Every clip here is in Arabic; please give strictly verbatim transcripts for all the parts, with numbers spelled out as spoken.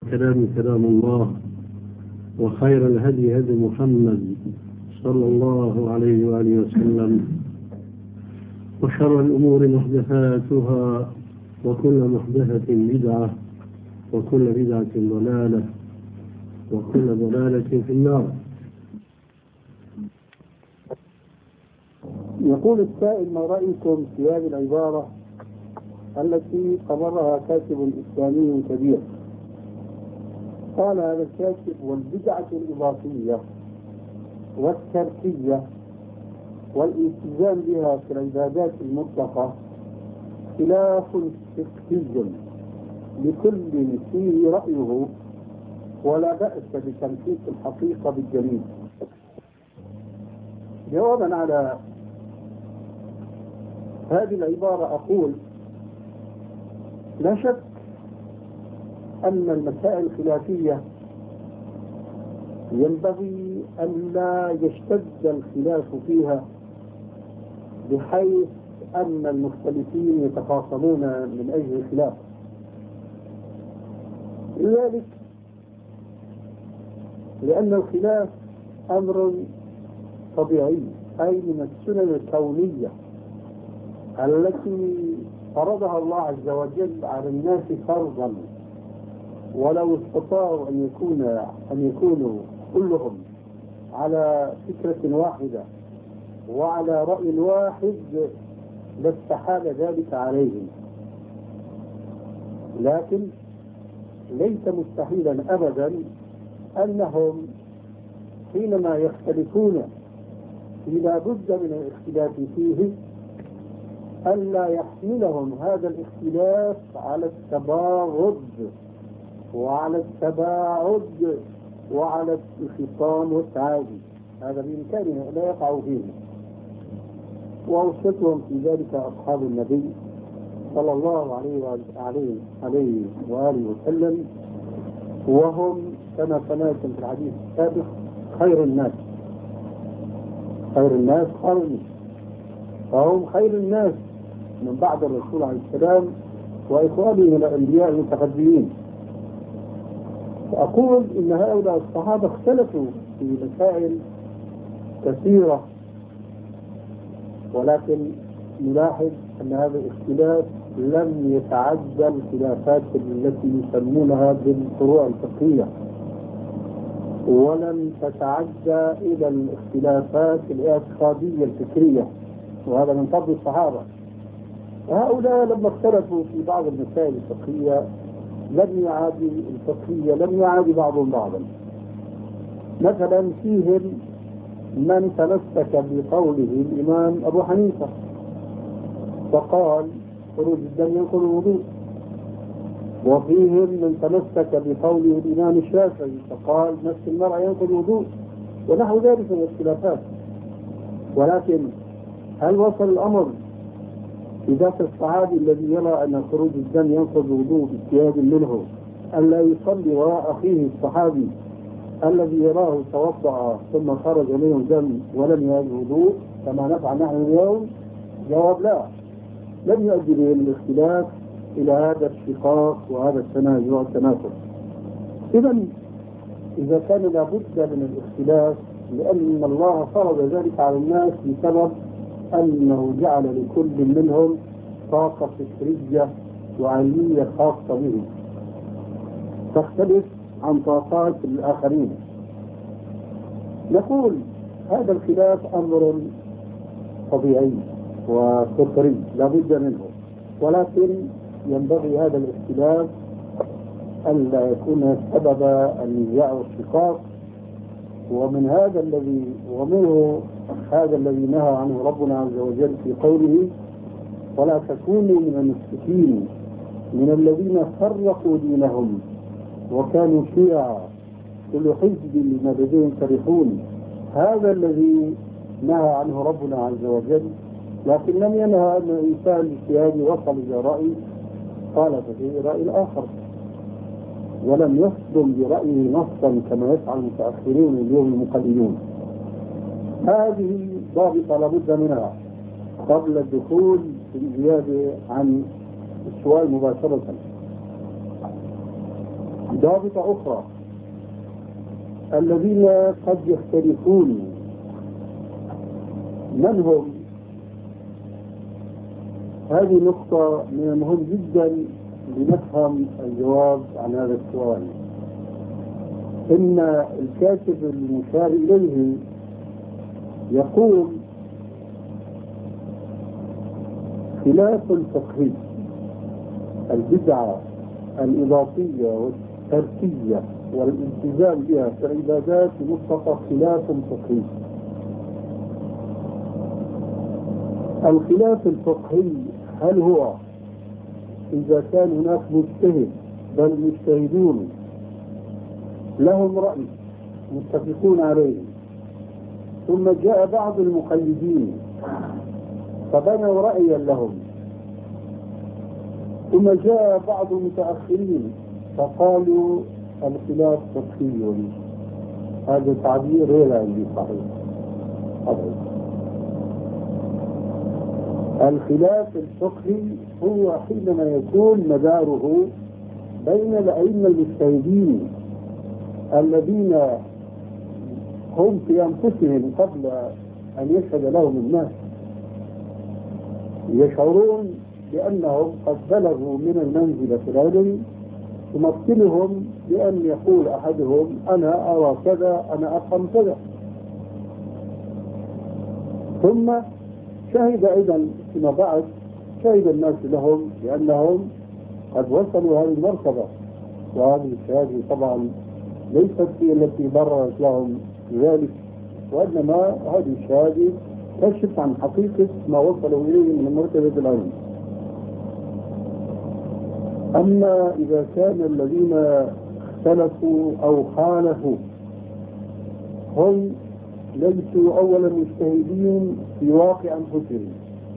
كلام كلام الله، وخير الهدي هدي محمد صلى الله عليه وآله وسلم، وشر الأمور محدثاتها، وكل محدثة بدعة، وكل بدعة ضلالة، وكل ضلالة في النار. يقول السائل: ما رأيكم في هذه العبارة التي قررها كاتب إسلامي كبير؟ قال هذا الكاتب: والبدعة الإضافية والتركية والالتزام بها في العبادات المطلقة خلاف فقهي لكل فيه رأيه، ولا بأس بتنسيق الحقيقة بالدليل. جوابا على هذه العبارة أقول: لا شك أن المسائل الخلافية ينبغي أن لا يشتد الخلاف فيها بحيث أن المختلفين يتخاصمون من أجل الخلاف. لذلك لأن الخلاف أمر طبيعي، أي من السنن الكونية التي فرضها الله عز وجل على الناس فرضا، ولو استطاعوا أن يكون أن يكونوا كلهم على فكرة واحدة وعلى رأي واحد لاستحال ذلك عليهم، لكن ليس مستحيلا أبدا أنهم حينما يختلفون لا بد من الاختلاف فيه ألا يحملهم هذا الاختلاف على التباغض وعلى التباعد وعلى الخصام والتعادي. هذا بإمكانه لا يقع فيه، وأوصتهم في ذلك أصحاب النبي صلى الله عليه وآله عليه وآله وسلم، وهم كما سمعتم في الحديث السابق خير الناس. خير الناس قرني، فهم خير الناس من بعد الرسول عليه السلام وإخوانه من الأنبياء المتقدمين. فأقول إن هؤلاء الصحابة اختلفوا في مسائل كثيرة، ولكن نلاحظ أن هذا الاختلاف لم يتعدى الخلافات التي يسمونها بالفروع الفقهية، ولم تتعدى إلى الاختلافات الاعتقادية الفكرية، وهذا من فضل الصحابة. هؤلاء لما اختلفوا في بعض المسائل الفقهية لم يعادي الفقهية لم يعادي بعضهم بعضا. مثلا فيهم من تمسك بقوله الإمام أبو حنيفة فقال خروج الدم ينقض الوضوء، وفيهم من تمسك بقوله الإمام الشافعي فقال مس المرأة ينقض الوضوء، ونحو ذلك من الاختلافات. ولكن هل وصل الأمر إذا الصحابي الذي يرى أن خروج الدم ينقض الوضوء باجتهاد منه ألا يصلي وراء أخيه الصحابي الذي يراه توضأ ثم خرج منه دم ولم يجد وضوء كما نفعل نحن اليوم؟ جواب لا، لم يؤدي بهم الاختلاف إلى هذا الشقاق وهذا التنازع والتنافس. إذا إذا كان لابد من الاختلاف لأن الله فرض ذلك على الناس بسبب أنه جعل لكل منهم طاقة فكرية وعلمية خاصة به تختلف عن طاقات الآخرين. نقول هذا الخلاف أمر طبيعي وفطري لا بد منه، ولكن ينبغي هذا الاختلاف ألا يكون سبب النزاع والشقاق. ومن هذا الذي ومنه هذا الذي نهى عنه ربنا عز وجل في قوله: ولا تكونوا من المشركين من الذين فرقوا دينهم وكانوا شيعا كل حزب بما لديهم فرحون. هذا الذي نهى عنه ربنا عز وجل، لكن لم ينهى أن الإنسان باجتهاده وصل إلى رأي قال ففيه رأي الآخر، ولم يصدم برأيه نصا كما يفعل المتأخرون اليوم المقلدون. هذه ضابطة لابد منها قبل الدخول في الزيادة عن السؤال مباشرة. ضابطة أخرى: الذين قد يختلفون من هم؟ هذه نقطة من المهم جدا لنفهم الجواب عن هذا السؤال. إن الكاتب المشار إليه يقول: خلاف الفقهي، البدعة الإضافية والتركية والالتزام بها في العبادات مطلقة خلاف فقهي. الخلاف الفقهي هل هو إذا كان هناك مجتهد بل مجتهدون لهم رأي متفقون عليه، ثم جاء بعض المقيدين فبنوا رأيا لهم، ثم جاء بعض المتأخرين فقالوا الخلاف فقهي، هذا تعبير غير عندي صحيح. الخلاف الفقهي هو حينما يكون مداره بين الأئمة المجتهدين الذين هم في أنفسهم قبل أن يشهد لهم الناس يشعرون بأنهم قد بلغوا من المنزلة في العلم، تمثلهم بأن يقول أحدهم أنا أرى كذا، أنا أفهم كذا، ثم شهد أيضا فيما بعد شهد الناس لهم بأنهم قد وصلوا هذه المرتبة، وهذه الشهادة طبعا ليست هي التي بررت لهم ذلك، وإنما هذه الشهادة تكشف عن حقيقة ما وصلوا إليه من مرتبة العلم. أما إذا كان الذين اختلفوا أو خالفوا هم ليسوا أولا مجتهدين في واقع أنفسهم،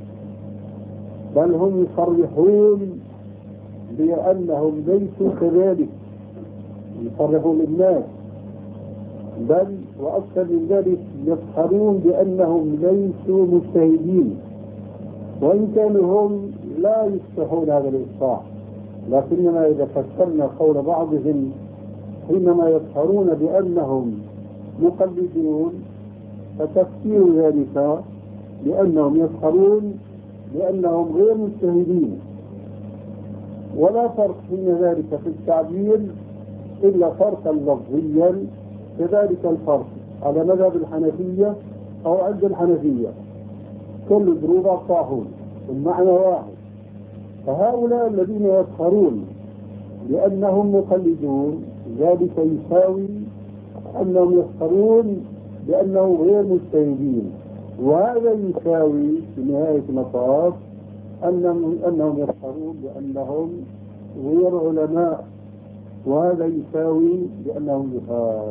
بل هم يصرحون بأنهم ليسوا كذلك، يصرحون للناس، بل وأكثر من ذلك يفخرون بأنهم ليسوا مجتهدين، وإن كانوا هم لا يصلحون هذا الإصلاح، لكننا إذا فسرنا قول بعضهم حينما يفخرون بأنهم مقلدون فتفسير ذلك بأنهم يفخرون بأنهم غير مجتهدين، ولا فرق بين ذلك في التعبير إلا فرقا لفظيا، كذلك الفرق على مذهب الحنفية أو عند الحنفية كل ضروب الطاحون المعنى واحد. فهؤلاء الذين يفخرون بأنهم مقلدون ذلك يساوي أنهم يفخرون بأنهم غير مجتهدين، وهذا يساوي في نهاية المطاف أنهم, أنهم يفخرون بأنهم غير علماء، وهذا يساوي بأنهم جهال.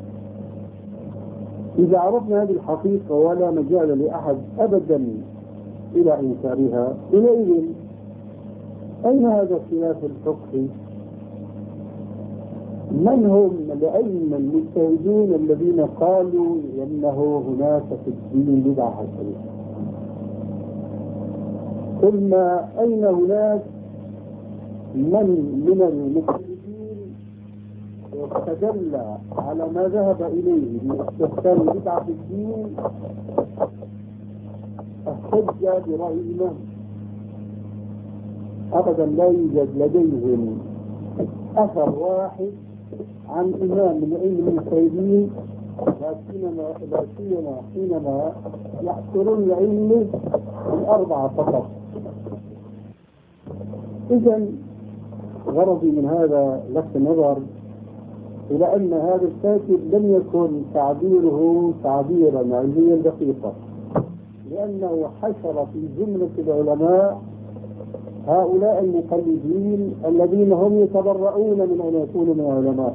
إذا عرفنا هذه الحقيقة ولا مجال لأحد أبدا إلى إنكارها، حينئذ أين هذا الخلاف الفقهي؟ من هم الأئمة المجتهدون الذين قالوا أنه هناك في الدين بدعة حسنة؟ ثم أين هناك من من المجتهدين يستدل على ما ذهب إليه من استحسان بدعة في الدين احتج برأي من؟ أبدا لا يوجد لديهم أثر واحد عن إمام من أئمة المجتهدين، لا سيما حينما يحصرون العلم الأربعة فقط. إذا غرضي من هذا لفت النظر إلى أن هذا الكاتب لم يكن تعبيره تعبيرا علميا دقيقا، لأنه حشر في جملة العلماء هؤلاء المقلدين الذين هم يتبرؤون من أن يكونوا من العلماء،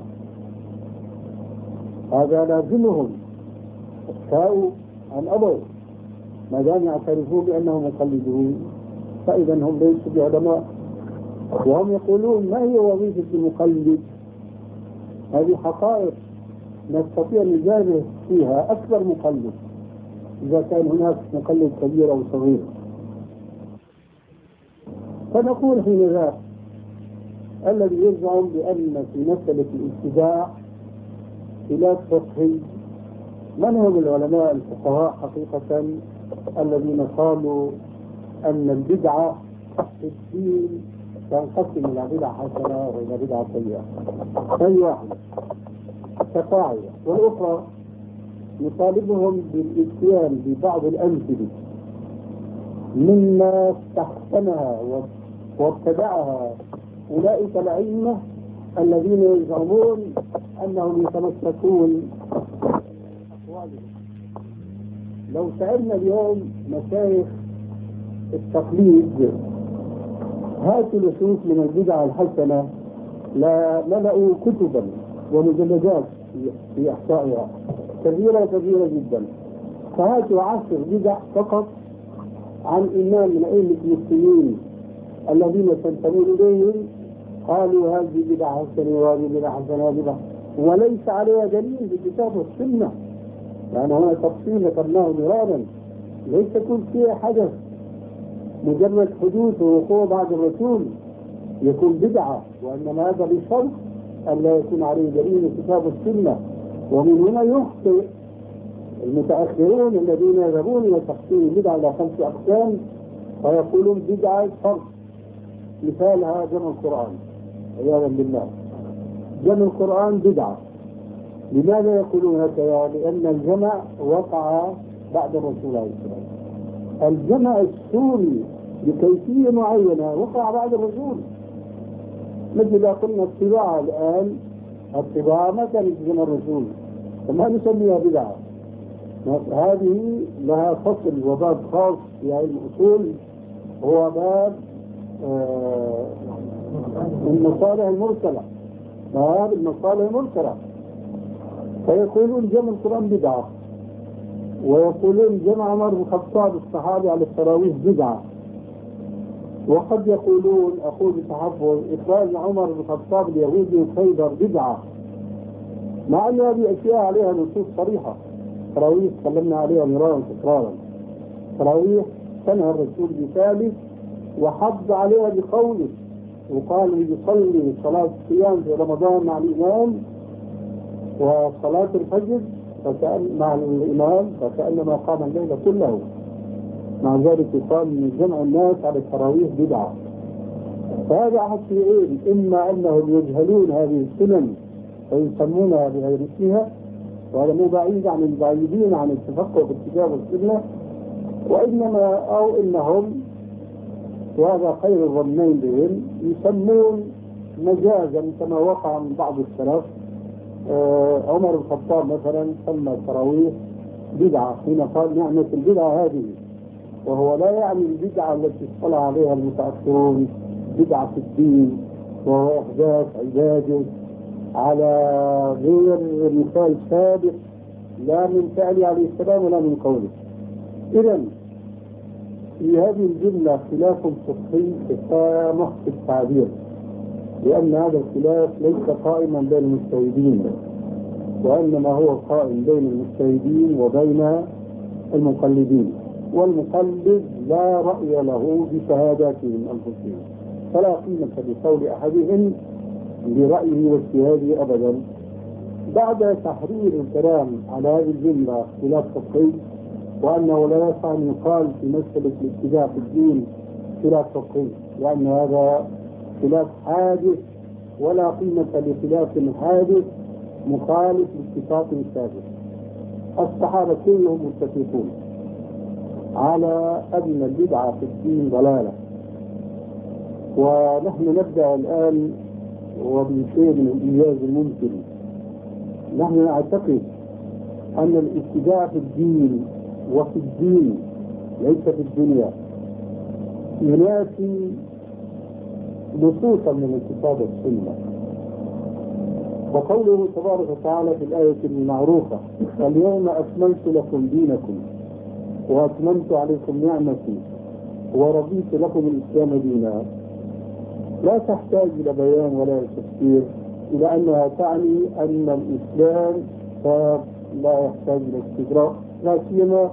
هذا لازمهم شاءوا أم أبوا، ما دام يعترفوا بأنهم مقلدون فإذا هم ليسوا بعلماء. وهم يقولون ما هي وظيفة المقلد؟ هذه حقائق نستطيع أن نجابه فيها أكبر مقلد إذا كان هناك مقلد كبير أو صغير. فنقول حين ذاك الذي يزعم بأن في مسألة الابتداع خلاف فقهي. من هم العلماء الفقهاء حقيقة الذين قالوا أن البدعة في الدين تنقسم إلى بدعة حسنة وإلى بدعة سيئة؟ هذه واحدة كقاعدة. والأخرى نطالبهم بالإتيان ببعض الأمثلة مما استحسنها وابتدعها أولئك الأئمة الذين يزعمون أنهم يتمسكون بأقوالهم. لو سألنا اليوم مشايخ التقليد هاتوا نصوص من البدع الحسنة لا ملأوا كتبا ومجلدات في إحصائها كثيرة كثيرة جدا. فهاتوا عشر بدع فقط عن إمام من أئمة المسلمين الذين تنتمون إليهم قالوا هذه بدعة حسنة وهذه بدعة حسنة وبدعة، وليس عليها دليل في الكتاب والسنة. يعني هنا تفصيل ذكرناه مرارا، ليس كل شيء حدث مجرد حدوث ووقوع بعد الرسول يكون بدعة، وإنما هذا بشرط أن لا يكون عليه دليل في الكتاب والسنة. ومن هنا يخطئ المتأخرون الذين يذهبون إلى تقسيم البدع إلى خمس أقسام فيقولون بدعة فرق. مثالها جمع القرآن عياذا بالله، جمع القرآن بدعة. لماذا يقولون هكذا؟ لأن الجمع وقع بعد الرسول عليه السلام. الجمع السوري بكيفية معينة وقع بعد الرسول. مثل إذا قلنا الطباعة الآن، الطباعة ما كانت زمن الرسول فما نسميها بدعة. هذه لها فصل وباب خاص في علم الأصول، هو باب آه المصالح المرسلة، باب المصالح المرسلة. فيقولون جمع القرآن بدعة، ويقولون جمع عمر بن الخطاب الصحابي على التراويح بدعة، وقد يقولون أقول بتحفظ إخراج عمر بن الخطاب اليهودي من خيبر بدعة، مع أن هذه أشياء عليها نصوص صريحة. تراويح تكلمنا عليها مرارا تكرارا، تراويح سنها الرسول بثالث وحض عليها بقوله، وقال يصلي صلاة الصيام في رمضان مع الإمام وصلاة الفجر فكأن مع الإمام فكأنما قام الليل كله. مع ذلك يقال من جمع الناس على التراويح بدعة. فهذا أحد شيئين، إما أنهم يجهلون هذه السنن فيسمونها بغير اسمها، وهذا مو بعيد عن البعيدين عن التفقه في الكتاب والسنة، وإنما أو إنهم وهذا خير الظنين بهم يسمون مجازا كما وقع من بعض السلف. آه عمر بن الخطاب مثلا سمى التراويح بدعة حين قال نعمة البدعة هذه، وهو لا يعني البدعة التي اصطلح عليها المتأخرون بدعة في الدين وهو إحداث عبادة على غير مثال سابق لا من فعله عليه السلام ولا من قوله. إذا في هذه الجملة خلاف فقهي تسامح في التعبير، لأن هذا الخلاف ليس قائما بين المجتهدين، وإنما هو قائم بين المجتهدين وبين المقلدين، والمقلد لا رأي له بشهاداتهم أنفسهم، فلا قيمة لقول أحدهم برأيه واجتهاده أبدا. بعد تحرير الكلام على هذه الجملة خلاف فقهي، وأنه لا يصح أن يقال في مسألة الابتداع في الدين خلاف فقهي، لأن هذا خلاف حادث ولا قيمة لخلاف حادث مخالف لاتفاق سابق. الصحابة كلهم متفقون على أن البدعة في الدين ضلالة، ونحن نبدأ الآن وبشيء من الإيجاز الممكن. نحن نعتقد أن الابتداع في الدين وفي الدين ليس في الدنيا ينافي نصوصا من الكتاب والسنة. وقوله تبارك وتعالى في الآية المعروفة اليوم أكملت لكم دينكم وأتممت عليكم نعمتي ورضيت لكم الإسلام دينا، لا تحتاج إلى بيان ولا تفسير، إلى أنها تعني أن الإسلام لا يحتاج إلى استدراك، لا سيما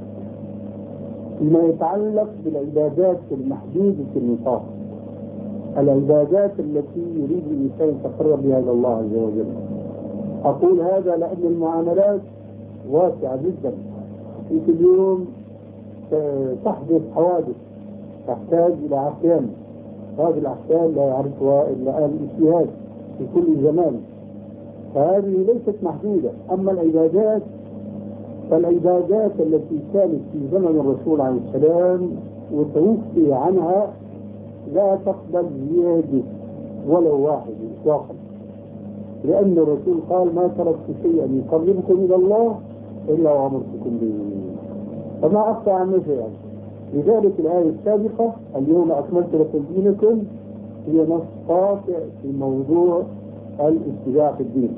فيما يتعلق بالعبادات المحدودة في النطاق. العبادات التي يريد الإنسان يتقرب بها إلى الله عز وجل. أقول هذا لأن المعاملات واسعة جدا، في كل يوم تحدث حوادث تحتاج إلى أحكام، هذه الأحكام لا يعرفها إلا أهل الاجتهاد في كل زمان، فهذه ليست محدودة. أما العبادات فالعبادات التي كانت في زمن الرسول عليه السلام وتوفي عنها لا تقبل زيادة ولو واحد إطلاقا، لأن الرسول قال ما تركت شيئا يقربكم إلى الله إلا وأمرتكم به، فما أخفى عن شيئا. لذلك الآية السابقة اليوم أكملت لكم دينكم هي نص قاطع في موضوع الاتباع في الدين.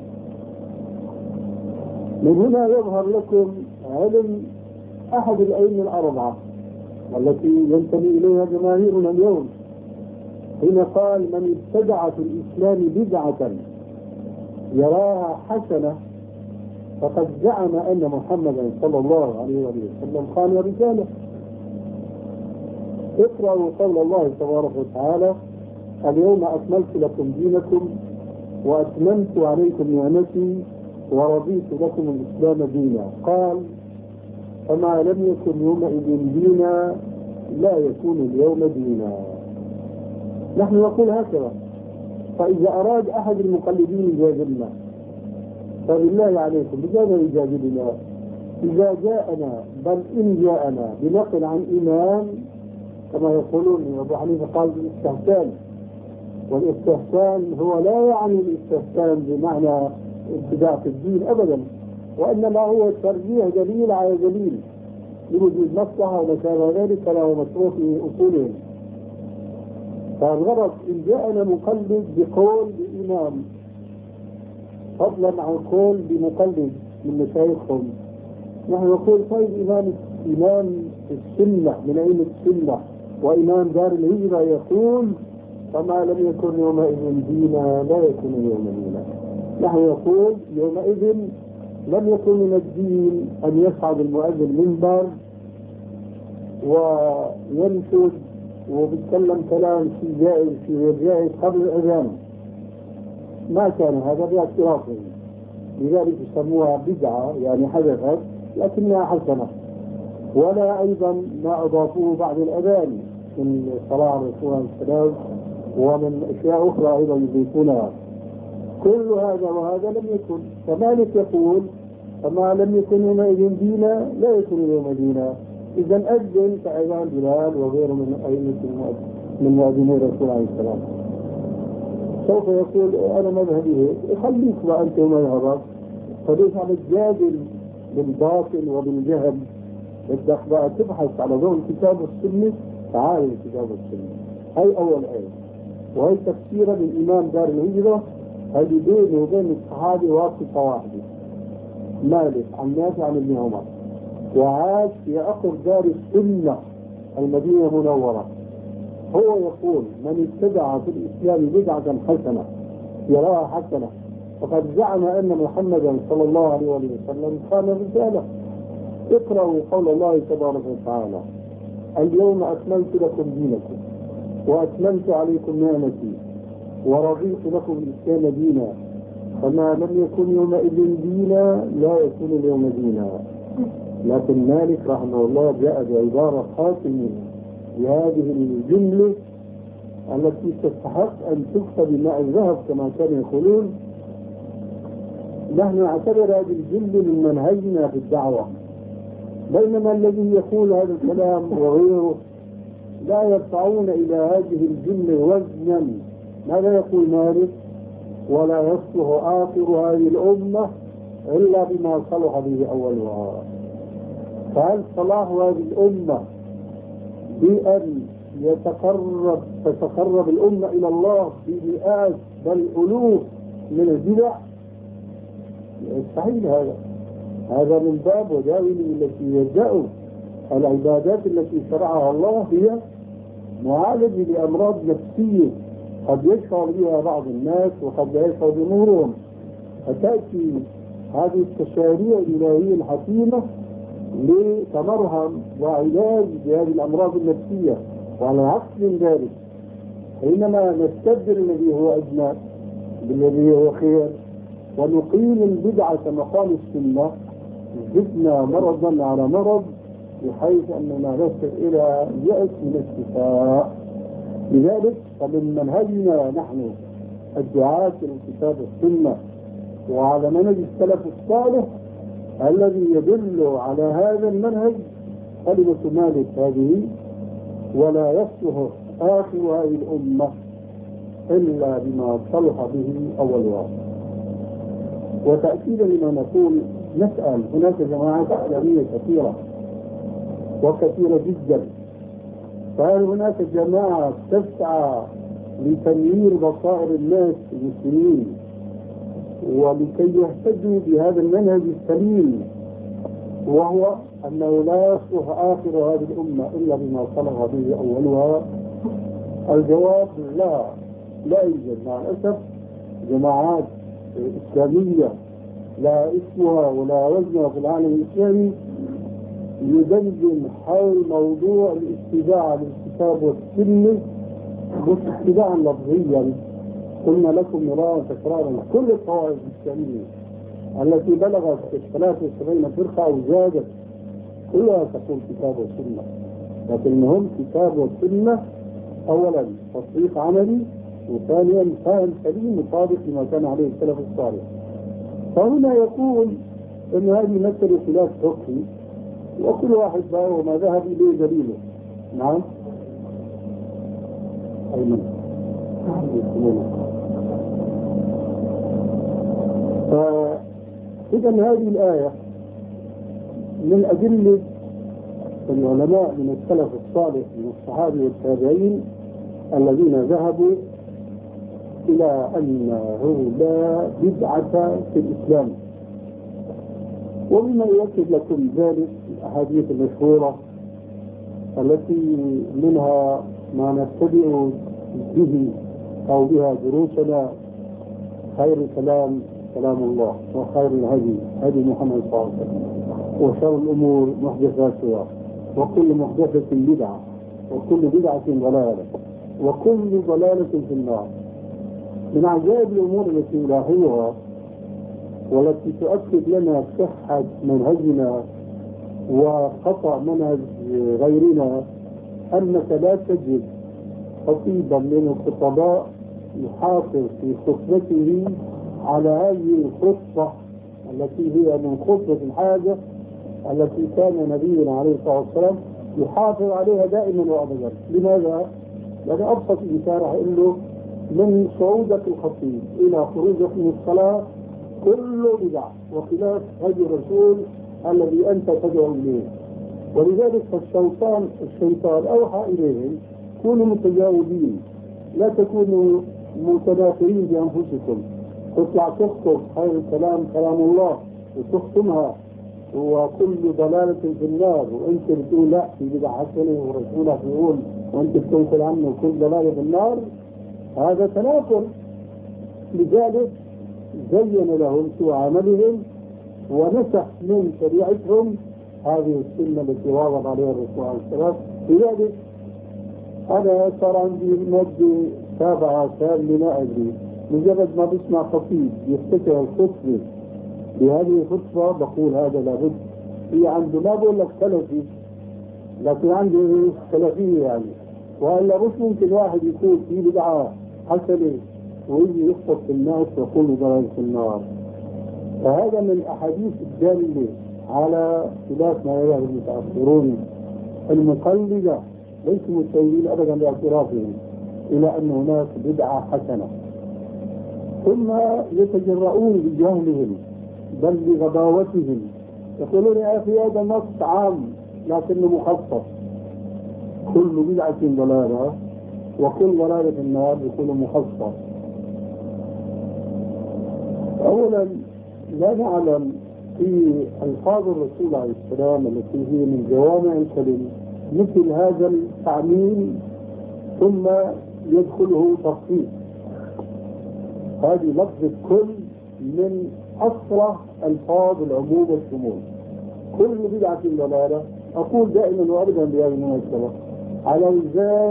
من هنا يظهر لكم علم أحد الأئمة الأربعة التي ينتمي إليها جماهيرنا اليوم، حين قال من ابتدع في الإسلام بدعة يراها حسنة فقد زعم أن محمدا صلى الله عليه وسلم خان رجاله. اقرأوا قول الله تبارك وتعالى اليوم أكملت لكم دينكم وأتممت عليكم نعمتي ورضيت لكم الإسلام دينا. قال فما لم يكن يومئذ دينا لا يكون اليوم دينا. نحن نقول هكذا. فإذا أراد أحد المقلدين يجادلنا فبالله عليكم بماذا يجادلنا؟ إذا جاءنا بل إن جاءنا بنقل عن إمام كما يقولون أبو حنيفة قال بالاستهتان، والاستهتان هو لا يعني الاستهتان بمعنى ابتداع في الدين أبدا، وإنما هو ترجيح دليل على دليل لوجود مصلحة وما شابه ذلك فله مشروع في أصولهم. فالغرض إن جاءنا مقلد بقول بإمام فضلا عن قول بمقلد من مشايخهم، نحن نقول طيب إمام إمام السنة من أئمة السنة وإمام دار الهجرة يقول فما لم يكن يومئذ دينا لا يكون اليوم دينا. نحن نقول يومئذ لم يكن من الدين أن يصعد المؤذن المنبر وينشد وبيتكلم كلام في جائز في جائز قبل الأذان، ما كان هذا باعترافه، لذلك يسموها بدعة يعني حدثت لكنها حسنة. ولا أيضا ما أضافوه بعد الأذان من صلاة الرسول عليه السلام ومن أشياء أخرى أيضا يضيفونها، كل هذا وهذا لم يكن. فمالك يقول فما لم يكن يومئذ دينا لا يكون اليوم دينا. إذا أذن كأذان بلال وغيره من أئمة من مؤذني الرسول عليه السلام. سوف يقول أنا مذهبي هيك، خليك وأنت مذهبك، فليس على الجادل بالباطل وبالجهل، بدك بقى تبحث على ضوء الكتاب والسنة. تعال الكتاب والسنة هي أول آية، وهي تفسيرا للإمام دار الهجرة هذه بينه وبين الصحابة واسطة واحدة، مالك عن نافع عن ابن عمر، وعاش في عقر دار السنة المدينة المنورة. هو يقول من ابتدع في الإسلام بدعة حسنة يراها حسنة فقد زعم أن محمدا صلى الله عليه وسلم خان رجاله. اقرأوا قول الله تبارك وتعالى اليوم أكملت لكم دينكم وأتممت عليكم نعمتي ورضيت لكم الإسلام دينا فما لم يكن يومئذ دينا لا يكون اليوم دينا. لكن مالك رحمه الله جاء بعبارة خاتمة لهذه الجملة التي تستحق أن تكتب بماء الذهب كما كانوا يقولون. نحن نعتبر هذه الجملة من منهجنا في الدعوة، بينما الذي يقول هذا الكلام وغيره لا يرفعون إلى هذه الجملة وزنا. ماذا يقول مالك؟ ولا يصلح آخر هذه الأمة إلا بما صلح به أولها. فهل صلاح هذه الأمة بأن يتقرب تتقرب الأمة إلى الله بمئات بل ألوف من البدع؟ يستحيل هذا. هذا من باب وداوي التي يلجأ العبادات التي شرعها الله هي معالجة لأمراض نفسية قد يشعر بها بعض الناس وقد لا يشعر بأمورهم، فتأتي هذه التشاريع الإلهية الحكيمة لتمرهم وعلاج بهذه الأمراض النفسية. وعلى عكس من ذلك حينما نستبدل الذي هو أدنى بالذي هو خير ونقيم البدعة مقام السنة زدنا مرضا على مرض بحيث أننا نصل إلى يأس من الشفاء. لذلك فمن منهجنا نحن الدعاة إلى الكتاب والسنة وعلى منهج السلف الصالح الذي يدل على هذا المنهج كلمة مالك هذه، ولا يصلح آخر هذه الأمة إلا بما صلح به أولها. وتأكيدا لما نقول نسأل، هناك جماعات إسلامية كثيرة وكثيرة جدا، فهل هناك جماعة تسعى لتنوير بصائر الناس المسلمين ولكي يهتدوا بهذا المنهج السليم، وهو أنه لا يصلح آخر هذه الأمة إلا بما صلح به أولها؟ الجواب لا، لا يوجد مع الأسف جماعات إسلامية لا اسمها ولا وزنها في العالم الإسلامي يدندن حول موضوع الاتباع للكتاب والسنة مش اتباعا لفظيا. قلنا لكم مرارا تكرارا كل الطوائف الإسلامية التي بلغت ثلاثة وسبعين فرقة أو زادت كلها تقول كتاب وسنة، لكن هم كتاب وسنة أولا تطبيق عملي، وثانيا فهم سليم مطابق لما كان عليه السلف الصالح. فهنا يقول أن هذه مسألة خلاف فقهي وكل واحد بقى وما ذهب إليه دليله. نعم أيمن. فإذا هذه الآية من أدلة العلماء من السلف الصالح من الصحابة والتابعين الذين ذهبوا إلى أنه لا بدعة في الإسلام. ومما يؤكد لكم ذلك الأحاديث المشهورة التي منها ما نتبع به أو بها دروسنا: خير الكلام كلام الله، وخير الهدي هدي محمد صلى الله عليه وسلم، وشر الأمور محدثاتها، وكل محدثة بدعة، وكل بدعة ضلالة، وكل ضلالة في النار. من عجائب الأمور التي نلاحظها والتي تؤكد لنا صحة منهجنا وخطأ منهج غيرنا أنك لا تجد خطيبا من الخطباء يحافظ في خطبته على هذه الخطبة التي هي من خطبة الحاجة التي كان نبينا عليه الصلاة والسلام يحافظ عليها دائما وأبدا. لماذا؟ لأن أبسط مثال راح أقول له من صعودك الخطيب إلى خروجك من الصلاة كله بدعة وخلاف هدي الرسول الذي أنت تدعو إليه. ولذلك فالشيطان الشيطان أوحى إليهم: كونوا متجاوبين، لا تكونوا متداخلين بأنفسكم، تطلع تخطب خير الكلام كلام الله وتختمها وكل ضلالة في النار، وانت بتقول لا في بدعة حسنة ورسولك يقول وانت بتنقل عنه كل ضلالة في النار. هذا تناقض. لذلك زين لهم سوء عملهم ونسخ من شريعتهم هذه السنة التي واظب عليها الرسول عليه الصلاة والسلام. لذلك أنا صار عندي مادة سابعة ثامنة أدري، مجرد ما بسمع خطيب يفتتح الخطبة بهذه الخطبة بقول هذا لابد. هي عنده ما بقول لك سلفي، لكن عنده سلفية يعني، وإلا مش ممكن واحد يكون في بدعة حسنة ويجي يخطب في الناس ويقول ضلال في النار. فهذا من الأحاديث الدالة على خلاف ما يراه المتأخرون المقلدة، ليسوا متسيئين أبدا باعترافهم إلى أن هناك بدعة حسنة، ثم يتجرؤون بجهلهم بل بغباوتهم يقولون يا أخي هذا نص عام لكنه مخصص، كل بدعة ضلالة وكل ضلالة في النار يكون مخصص. أولا لا نعلم في ألفاظ الرسول عليه السلام التي هي من جوامع الكلم مثل هذا التعميم ثم يدخله تخصيص. هذه لفظة كل من أصل ألفاظ العموم والشمول. كل بدعة ضلالة أقول دائما وأبدا بهذه المناسبة على وزان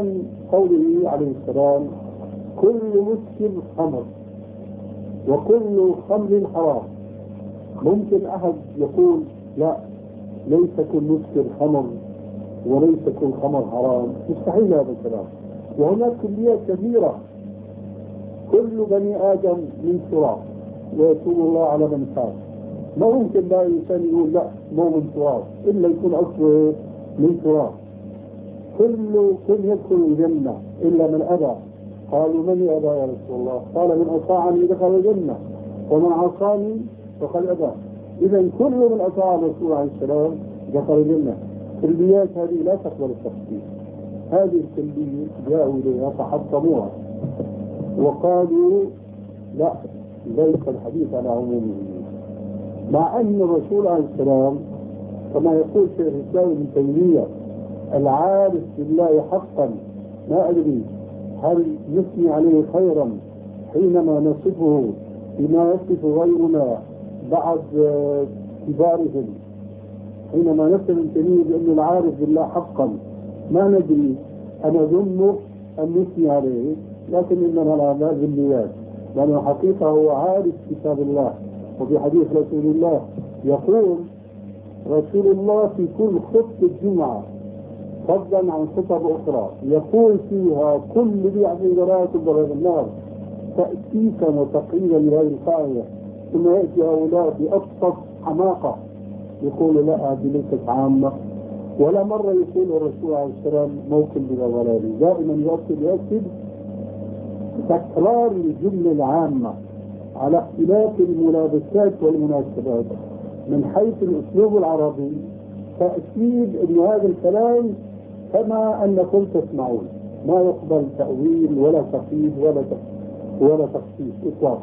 قوله عليه السلام كل مسكر خمر وكل خمر حرام. ممكن أحد يقول لا، ليس كل مسكر خمر وليس كل خمر حرام، مستحيل هذا الكلام. وهناك كليات كثيرة. كل بني آدم من تراب ويتوب الله على من تاب. ما ممكن لا إنسان يقول لا مو من تراب إلا يكون أصله من تراب. كل كل يدخل الجنة إلا من أبى. قالوا من أبى يا رسول الله؟ قال من أطاعني دخل الجنة ومن عصاني فقد أبى. إذا كل من أطاع الرسول عليه السلام دخل الجنة. كليات هذه لا تقبل التخفيف. هذه الكلية جاءوا إليها فحطموها وقالوا لا، ليس الحديث على عمومه، مع أن الرسول عليه السلام كما يقول شيخ الإسلام ابن تيمية العارف بالله حقا، ما أدري هل نثني عليه خيرا حينما نصفه بما يصف غيرنا بعد كبارهم، حينما نصف ابن تيمية بأنه العارف بالله حقا ما ندري أنا ظنه أن نثني عليه، لكن إنما الأعمال بالنيات، لأنه حقيقة هو عارف كتاب الله. وفي حديث رسول الله يقول رسول الله في كل خطبة جمعة فضلا عن خطب أخرى يقول فيها كل بيعة ضلالة تضرب النار تأسيسا وتقريبا لهذه القاعدة. ثم يأتي هؤلاء بأبسط حماقة يقول لا هذه ليست عامة، ولا مرة يقول الرسول عليه السلام موكل بالضلال. دائما يؤكد يؤكد تكرار الجملة العامة على اختلاف الملابسات والمناسبات من حيث الأسلوب العربي، تأكيد أن هذا الكلام كما أنكم تسمعون، ما يقبل تأويل ولا تقييد ولا ولا تخصيص إطلاقا.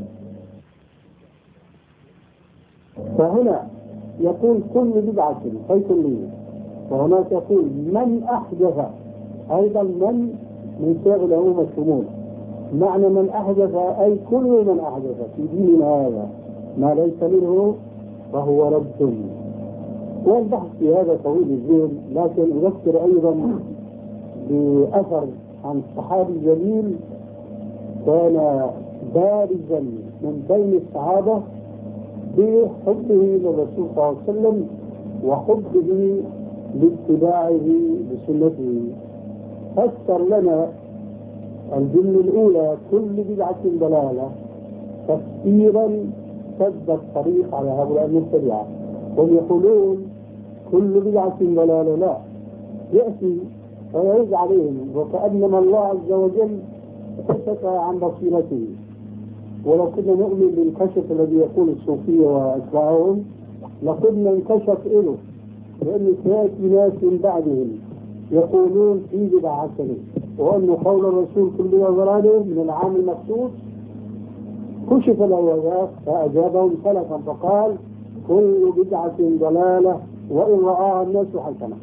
فهنا يقول كل بدعة في كلية، وهناك يقول من أحدث، أيضا من من شغل عموم الشمول. معنى من أحدث أي كل من أحدث في ديننا هذا ما ليس منه فهو رد. والبحث في هذا طويل الذهن، لكن أذكر أيضا بأثر عن الصحابي الجليل كان بارزا من بين الصحابة بحبه للرسول صلى الله عليه وسلم وحبه لاتباعه بسنته. فسر لنا الجملة الأولى كل بدعة ضلالة تفسيرا سد الطريق على هؤلاء المبتدعة. هم يقولون كل بدعة ضلالة، لا، يأتي ويرد عليهم وكأنما الله عز وجل كشف عن بصيرته. ولو كنا نؤمن بالكشف الذي يقول الصوفية وأتباعهم لقلنا انكشف إله، لأن سيأتي ناس من بعدهم يقولون في بدعة حسنة، وأن قول الرسول كل ضلاله من العام المخصوص كشف له فأجابهم سلفا فقال كل بدعة ضلالة وإن رآها الناس حسنة.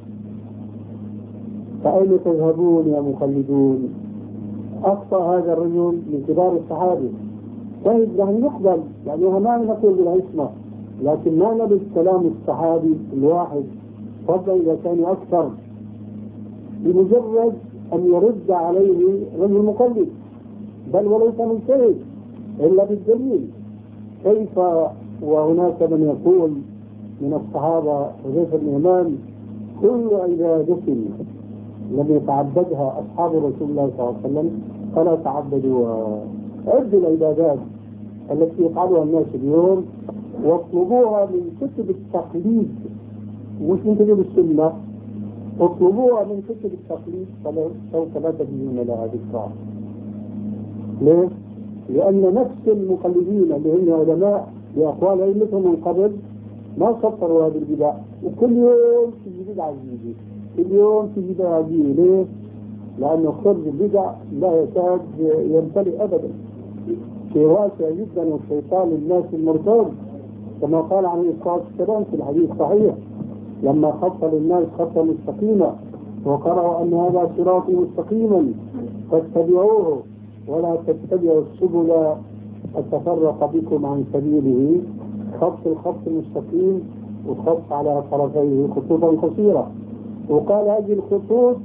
فأين تذهبون يا مخلدون؟ أخطأ هذا الرجل من كبار الصحابة. طيب نحن نحضر، يعني ما نقول بالعصمة، لكن ما نبي كلام الصحابي الواحد فضلا إذا كان أكثر بمجرد أن يرد عليه رجل مقلد، بل وليس مجتهد إلا بالدليل. كيف وهناك من يقول من الصحابة حذيفة بن اليمان كل عبادة لم يتعبدها أصحاب رسول الله صلى الله عليه وسلم فلا تعبدوها. عدوا العبادات التي يفعلها الناس اليوم واطلبوها من كتب التقليد مش من كتب السنة، اطلبوها من كتب التقليد سوف لا تجدون لها ذكرى. ليه؟ لأن نفس المقلدين اللي هم علماء بأقوال أئمتهم من قبل ما سطروا هذه البدع، وكل يوم في بدعة جديدة، كل يوم في بدعة جديدة. ليه؟ لأنه خرج البدع لا يكاد يمتلئ أبدا، شيء واسع جدا، والشيطان للناس المرتد كما قال عليه الصلاة والسلام في الحديث الصحيح لما خط للناس خطا مستقيما وقرأوا أن هذا صراطي مستقيما فاتبعوه ولا تتبعوا السبل فتفرق بكم عن سبيله. خط الخط المستقيم وخط على طرفيه خطوطا قصيرة، وقال هذه الخطوط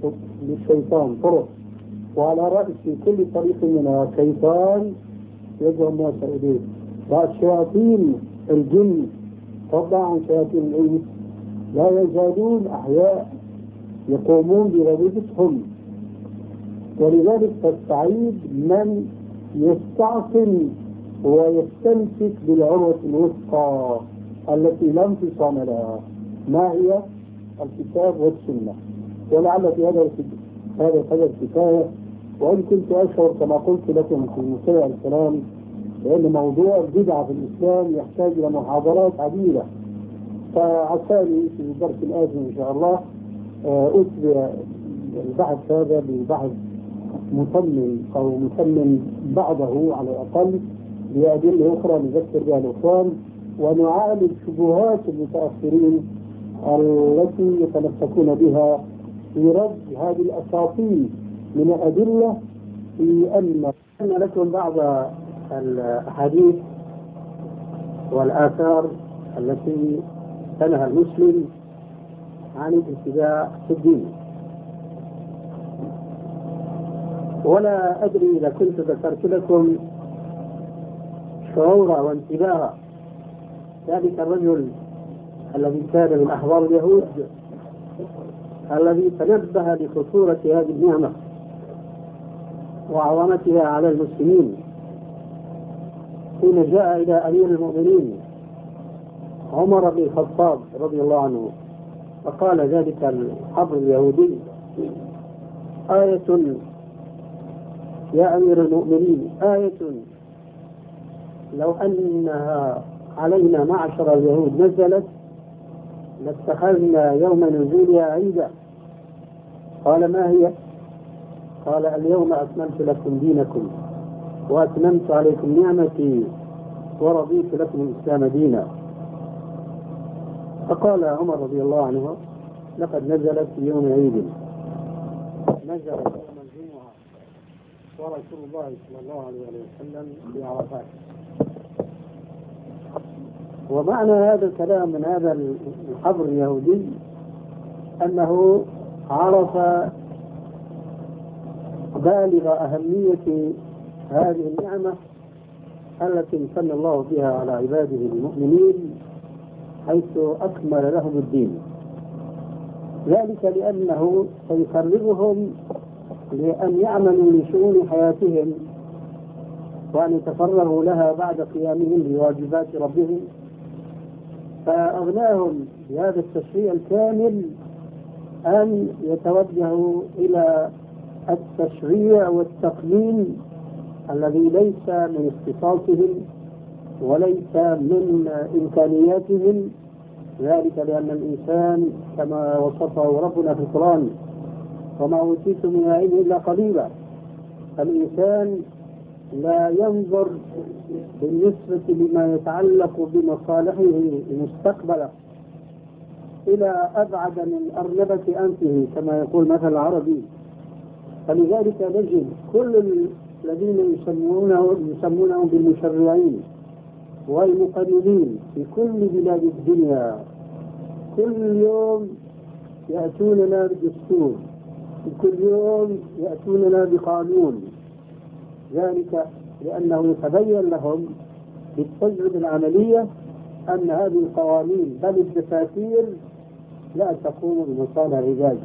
للشيطان طرق، وعلى رأس كل طريق منها شيطان يدعو الناس إليه. والشياطين الجن طبعا شياطين الإنس لا يزالون أحياء يقومون بوظيفتهم، ولذلك فالسعيد من يستعصم ويستمسك بالعروة الوثقى التي لا انفصام لها، ما هي؟ الكتاب والسنة. ولعل في هذا هذا القدر كفاية، وإن كنت أشعر كما قلت لكم في مساء الكلام لأن موضوع البدعة في الإسلام يحتاج إلى محاضرات عديدة، فعساني في الدرس الآتي إن شاء الله أتبع البحث هذا ببحث مصمم أو مسمم بعضه على الأقل بأدلة أخرى نذكر بها الإخوان، ونعالج شبهات المتأخرين التي يتمسكون بها في رد هذه الأساطير من الأدلة في أن أن لكم بعض الأحاديث والآثار التي تنهى المسلم عن الابتداع في الدين. ولا أدري إذا كنت ذكرت لكم شعور وانتباه ذلك الرجل الذي كان من أحبار اليهود الذي تنبه لخطورة هذه النعمة وعظمتها على المسلمين حين جاء إلى أمير المؤمنين عمر بن الخطاب رضي الله عنه فقال ذلك الحبر اليهودي: آية يا أمير المؤمنين، آية لو أنها علينا معشر اليهود نزلت لاتخذنا يوم نزولها عيدا. قال: ما هي؟ قال: اليوم أكملت لكم دينكم وأتممت عليكم نعمتي ورضيت لكم الإسلام دينا. فقال عمر رضي الله عنه: لقد نزلت في يوم عيد، نزلت يوم الجمعة ورسول الله صلى الله عليه وسلم في عرفات. ومعنى هذا الكلام من هذا الحبر اليهودي أنه عرف بالغ أهمية هذه النعمة التي امتن الله بها على عباده المؤمنين حيث أكمل لهم الدين، ذلك لأنه سيفرغهم لأن يعملوا لشؤون حياتهم وأن يتفرغوا لها بعد قيامهم بواجبات ربهم، فأغناهم بهذا التشريع الكامل أن يتوجهوا إلى التشريع والتقنين الذي ليس من اختصاصهم وليس من إمكانياتهم، ذلك لأن الإنسان كما وصفه ربنا في القرآن: وما أوتيتم من العلم إلا قليلا. الإنسان لا ينظر بالنسبة لما يتعلق بمصالحه مستقبلا إلى أبعد من أرنبة أنفه كما يقول مثل العربي. فلذلك نجد كل الذين يسمونهم يسمونهم بالمشرعين والمقننين في كل بلاد الدنيا كل يوم يأتوننا بدستور، كل يوم يأتوننا بقانون، ذلك لأنه يتبين لهم بالتجربة العملية أن هذه القوانين بل الدساتير لا تقوم بمصالح العباد.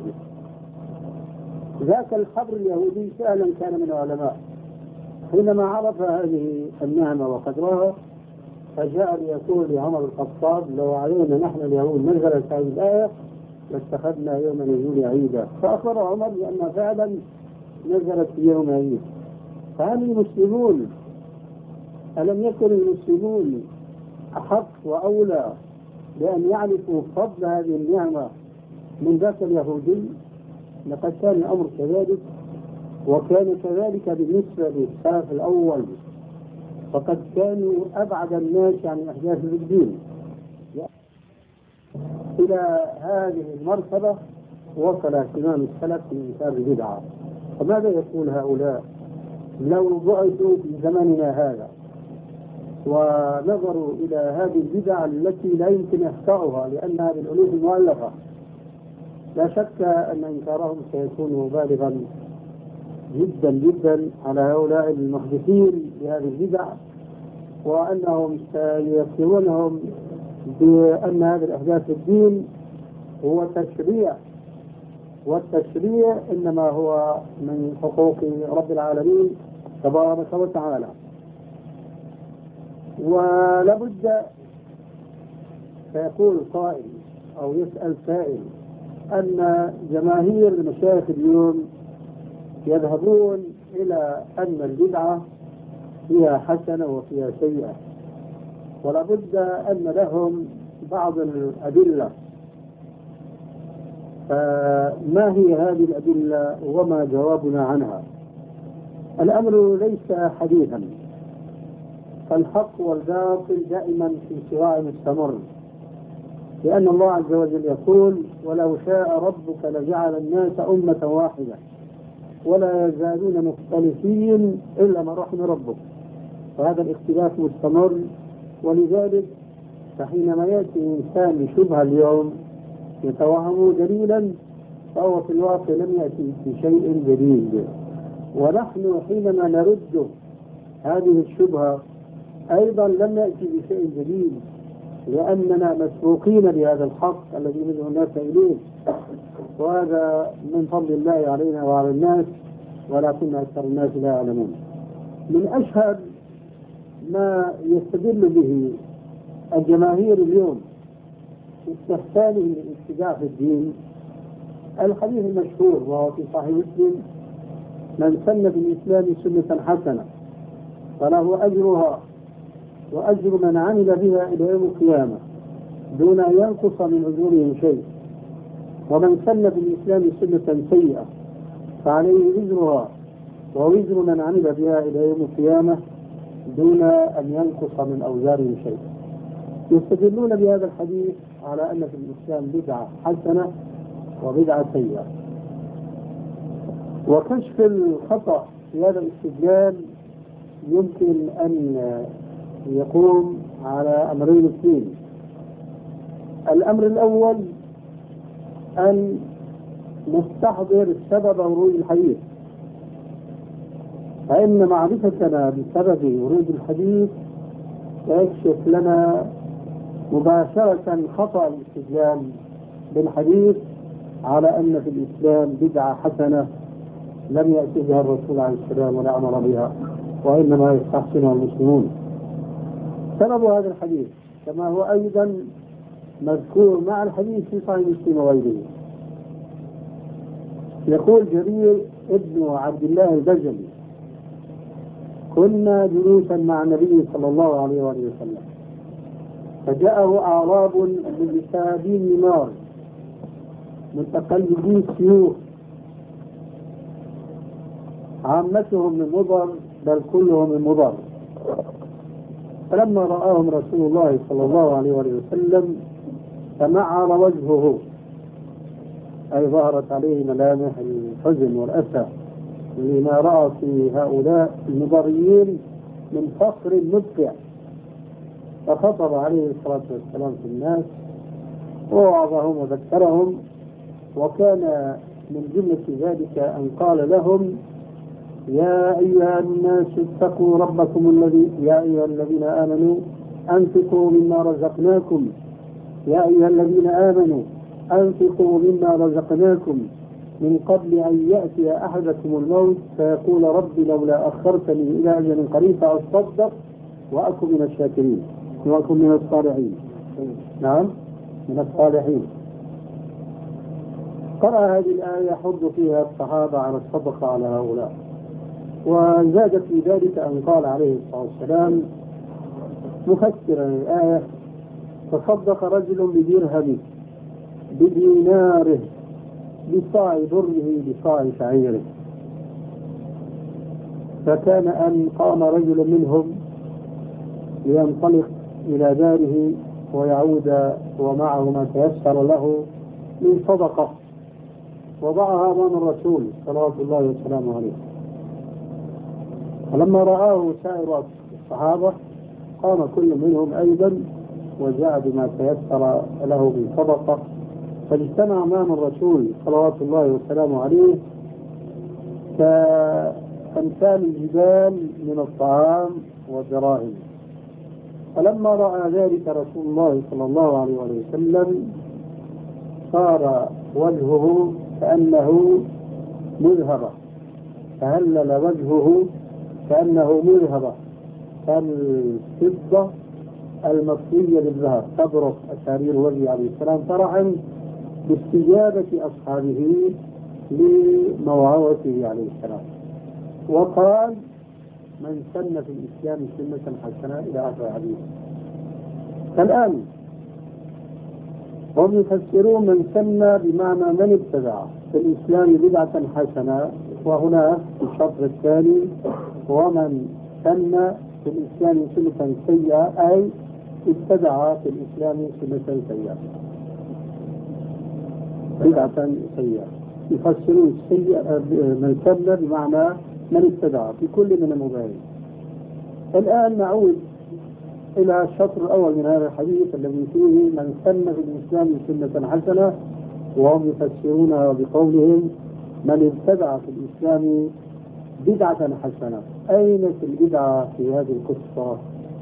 ذاك الحبر اليهودي فعلا كان من العلماء، حينما عرف هذه النعمة وقدرها فجاء ليقول لعمر الخطاب: لو علينا نحن اليهود نزلت هذه الآية لاتخذنا يوم نزول عيدا. فأخبر عمر بأنها فعلا نزلت في يوم عيد. فهل المسلمون ألم يكن المسلمون أحق وأولى بأن يعرفوا فضل هذه النعمة من ذاك اليهودي؟ لقد كان الأمر كذلك، وكان كذلك بالنسبة للسلف الأول، فقد كانوا أبعد الناس عن أحداث الدين. إلى هذه المرتبة وصل اهتمام السلف بإنكار البدعة. فماذا يقول هؤلاء لو بعثوا في زمننا هذا ونظروا إلى هذه البدع التي لا يمكن إحصاؤها لأنها بالألوف المؤلفة، لا شك أن إنكارهم سيكون بالغا جدا جدا على هؤلاء المحدثين لهذه البدع، وأنهم سيذكرونهم بأن هذه الأحداث في الدين هو تشريع، والتشريع إنما هو من حقوق رب العالمين تبارك وتعالى. ولابد فيقول قائل أو يسأل سائل أن جماهير المشايخ اليوم يذهبون إلى أن البدعة فيها حسنة وفيها سيئة، ولابد أن لهم بعض الأدلة. فما هي هذه الأدلة وما جوابنا عنها؟ الأمر ليس حديثا، فالحق والباطل دائما في صراع مستمر، لأن الله عز وجل يقول: ولو شاء ربك لجعل الناس أمة واحدة ولا يزالون مختلفين إلا من رحم ربك. وهذا الاختلاف مستمر، ولذلك فحينما يأتي إنسان بشبهة اليوم يتوهم دليلا، فهو في الواقع لم يأتي بشيء جديد. ونحن حينما نرد هذه الشبهة أيضا لم نأتي بشيء جديد، لأننا مسبوقين بهذا الحق الذي ندعو الناس إليه، وهذا من فضل الله علينا وعلى الناس، ولكن أكثر الناس لا يعلمون. من أشهر ما يستدل به الجماهير اليوم في استحسانهم للابتداع في الدين الحديث المشهور وهو في صحيح مسلم: من سن في الإسلام سنة حسنة فله أجرها وأجر من عمل بها إلى يوم القيامة دون أن ينقص من أجورهم شيء، ومن سن في الإسلام سنة سيئة فعليه وزرها ووزر من عمل بها إلى يوم القيامة دون أن ينقص من أوزارهم شيء. يستدلون بهذا الحديث على أن في الإسلام بدعة حسنة وبدعة سيئة. وكشف الخطأ في هذا الاستدلال يمكن أن يقوم على أمرين اثنين. الأمر الأول أن نستحضر سبب ورود الحديث، فإن معرفتنا بسبب ورود الحديث يكشف لنا مباشرة خطأ الاستدلال بالحديث على أن في الإسلام بدعة حسنة لم يأتي بها الرسول عليه السلام ولا أمر بها، وإنما يستحسنها المسلمون. سبب هذا الحديث كما هو أيضا مذكور مع الحديث في صحيح مسلم وغيره. يقول جرير ابن عبد الله البجلي: كنا جلوسا مع النبي صلى الله عليه وآله وسلم فجاءه أعراب بلسابين نمار متقلدي السيوف عامتهم من مضر بل كلهم من مضر، فلما رآهم رسول الله صلى الله عليه وسلم تمعر وجهه، أي ظهرت عليه ملامح الحزن والأسى لما رأى في هؤلاء المضريين من فقر مدفع، فخطب عليه الصلاة والسلام في الناس ووعظهم وذكرهم، وكان من جملة ذلك أن قال لهم: يا أيها الناس اتقوا ربكم الذي يا أيها الذين آمنوا أنفقوا مما رزقناكم يا أيها الذين آمنوا أنفقوا مما رزقناكم من قبل أن يأتي أحدكم الموت فيقول رب لولا أخرتني إلى أجل قريب فأصدق وأكن من الشاكرين وأكن من الصالحين. نعم، من الصالحين. قرأ هذه الآية يحض فيها الصحابة على الصدقة على هؤلاء، وزاد في ذلك أن قال عليه الصلاة والسلام مفسرا الآية: تصدق رجل بدرهم بديناره بصاع بره بصاع شعيره، فكان أن قام رجل منهم لينطلق إلى داره ويعود ومعه ما تيسر له من صدقة، وضعها أمام الرسول صلوات الله وسلامه عليه. فلما رآه سائر الصحابة قام كل منهم أيضا وجاء بما تيسر له من صدقة فاجتمع أمام الرسول صلوات الله وسلامه عليه كأمثال الجبال من الطعام والدراهم. فلما رأى ذلك رسول الله صلى الله عليه وسلم صار وجهه كأنه مذهبة، تهلل وجهه كأنه مذهبة كالفضة المطوية بالذهب، تبرق أسارير وجهه عليه السلام فرحا باستجابة أصحابه لموعظته عليه السلام. وقال: من سن في الإسلام سنة حسنة إلى آخر الحديث. الآن هم يفسرون من سن بمعنى من ابتدع في الإسلام بدعة حسنة، وهنا في الشطر الثاني: ومن سن في الإسلام سنة سيئة، أي ابتدع في الإسلام سنة سيئة، بدعة سيئة. يفسرون السيئة من سن بمعنى من ابتدع في كل من المباين. الآن نعود إلى الشطر الأول من هذا الحديث الذي فيه من سن في الإسلام سنة حسنة، وهم يفسرونها بقولهم: من ابتدع في الإسلام بدعة حسنة. أين في البدعة في هذه القصة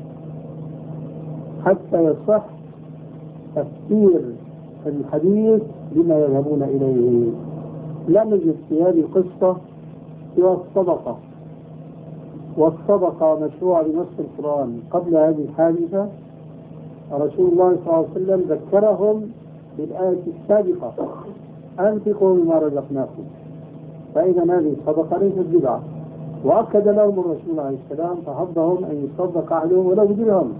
حتى يصح تفسير الحديث بما يذهبون إليه؟ لا نجد في هذه القصة سوى الصدقة، والصدقة مشروعة بنص القرآن. قبل هذه الحادثة رسول الله صلى الله عليه وسلم ذكرهم بالآية السابقة: أنفقوا مما رزقناكم. فإذا هذه الصدقة ليست بدعة، وأكد لهم الرسول عليه السلام فحضهم أن يصدق أحدهم ولو بدرهم.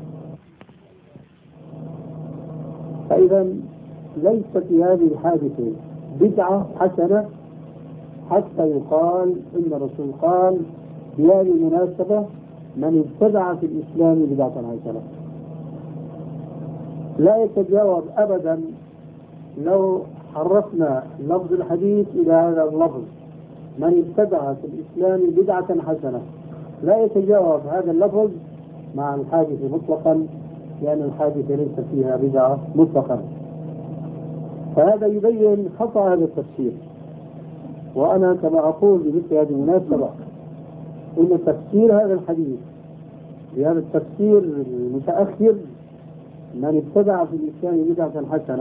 فإذا ليست في هذه الحادثة بدعة حسنة حتى يقال إن الرسول قال بهذه المناسبة: من ابتدع في الإسلام بدعة حسنة. لا يتجاوز أبدا لو حرفنا لفظ الحديث إلى هذا اللفظ: من ابتدع في الإسلام بدعة حسنة، لا يتجاوز هذا اللفظ مع الحادثة مطلقا، لأن الحادثة ليس فيها بدعة مطلقا. فهذا يبين خطأ هذا التفسير. وأنا كما أقول بمثل هذه المناسبة إن تفسير هذا الحديث بهذا التفسير المتأخر: من ابتدع في الإسلام بدعة حسنة،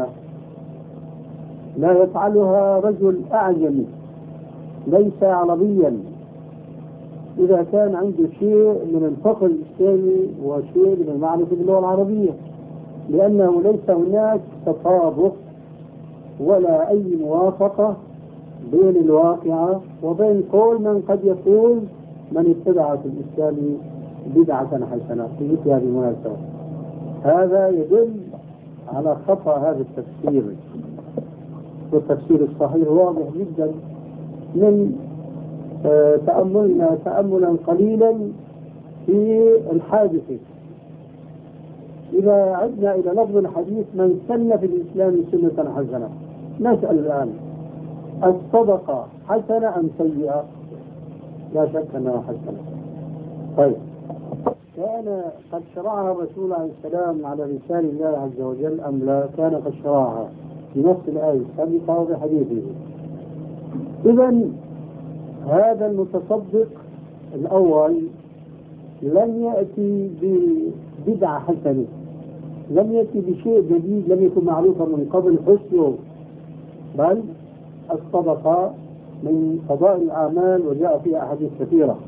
لا يفعلها رجل أعجمي ليس عربيا إذا كان عنده شيء من الفقه الإسلامي وشيء من المعرفة باللغة العربية، لأنه ليس هناك تطابق ولا أي موافقة بين الواقعة وبين قول من قد يقول من ابتدع في الإسلام بدعة حسنة في مثل هذه المناسبة. هذا يدل على خطأ هذا التفسير. والتفسير الصحيح واضح جدا من تأملنا تأملا قليلا في الحادثة. إذا عدنا إلى لفظ الحديث: من سن في الإسلام سنة حسنة، نسأل الآن: الصدقة حسنة أم سيئة؟ لا شك أنها حسنة. طيب، كان قد شرعها الرسول عليه السلام على لسان الله عز وجل أم لا؟ كان قد شرعها بنص الآية السابقة وبحديثه. إذن هذا المتصدق الأول لم يأتي ببدعة حسنة، لم يأتي بشيء جديد لم يكن معروفا من قبل حسنه، بل الصدقة من فضائل الأعمال وجاء فيها أحاديث كثيرة.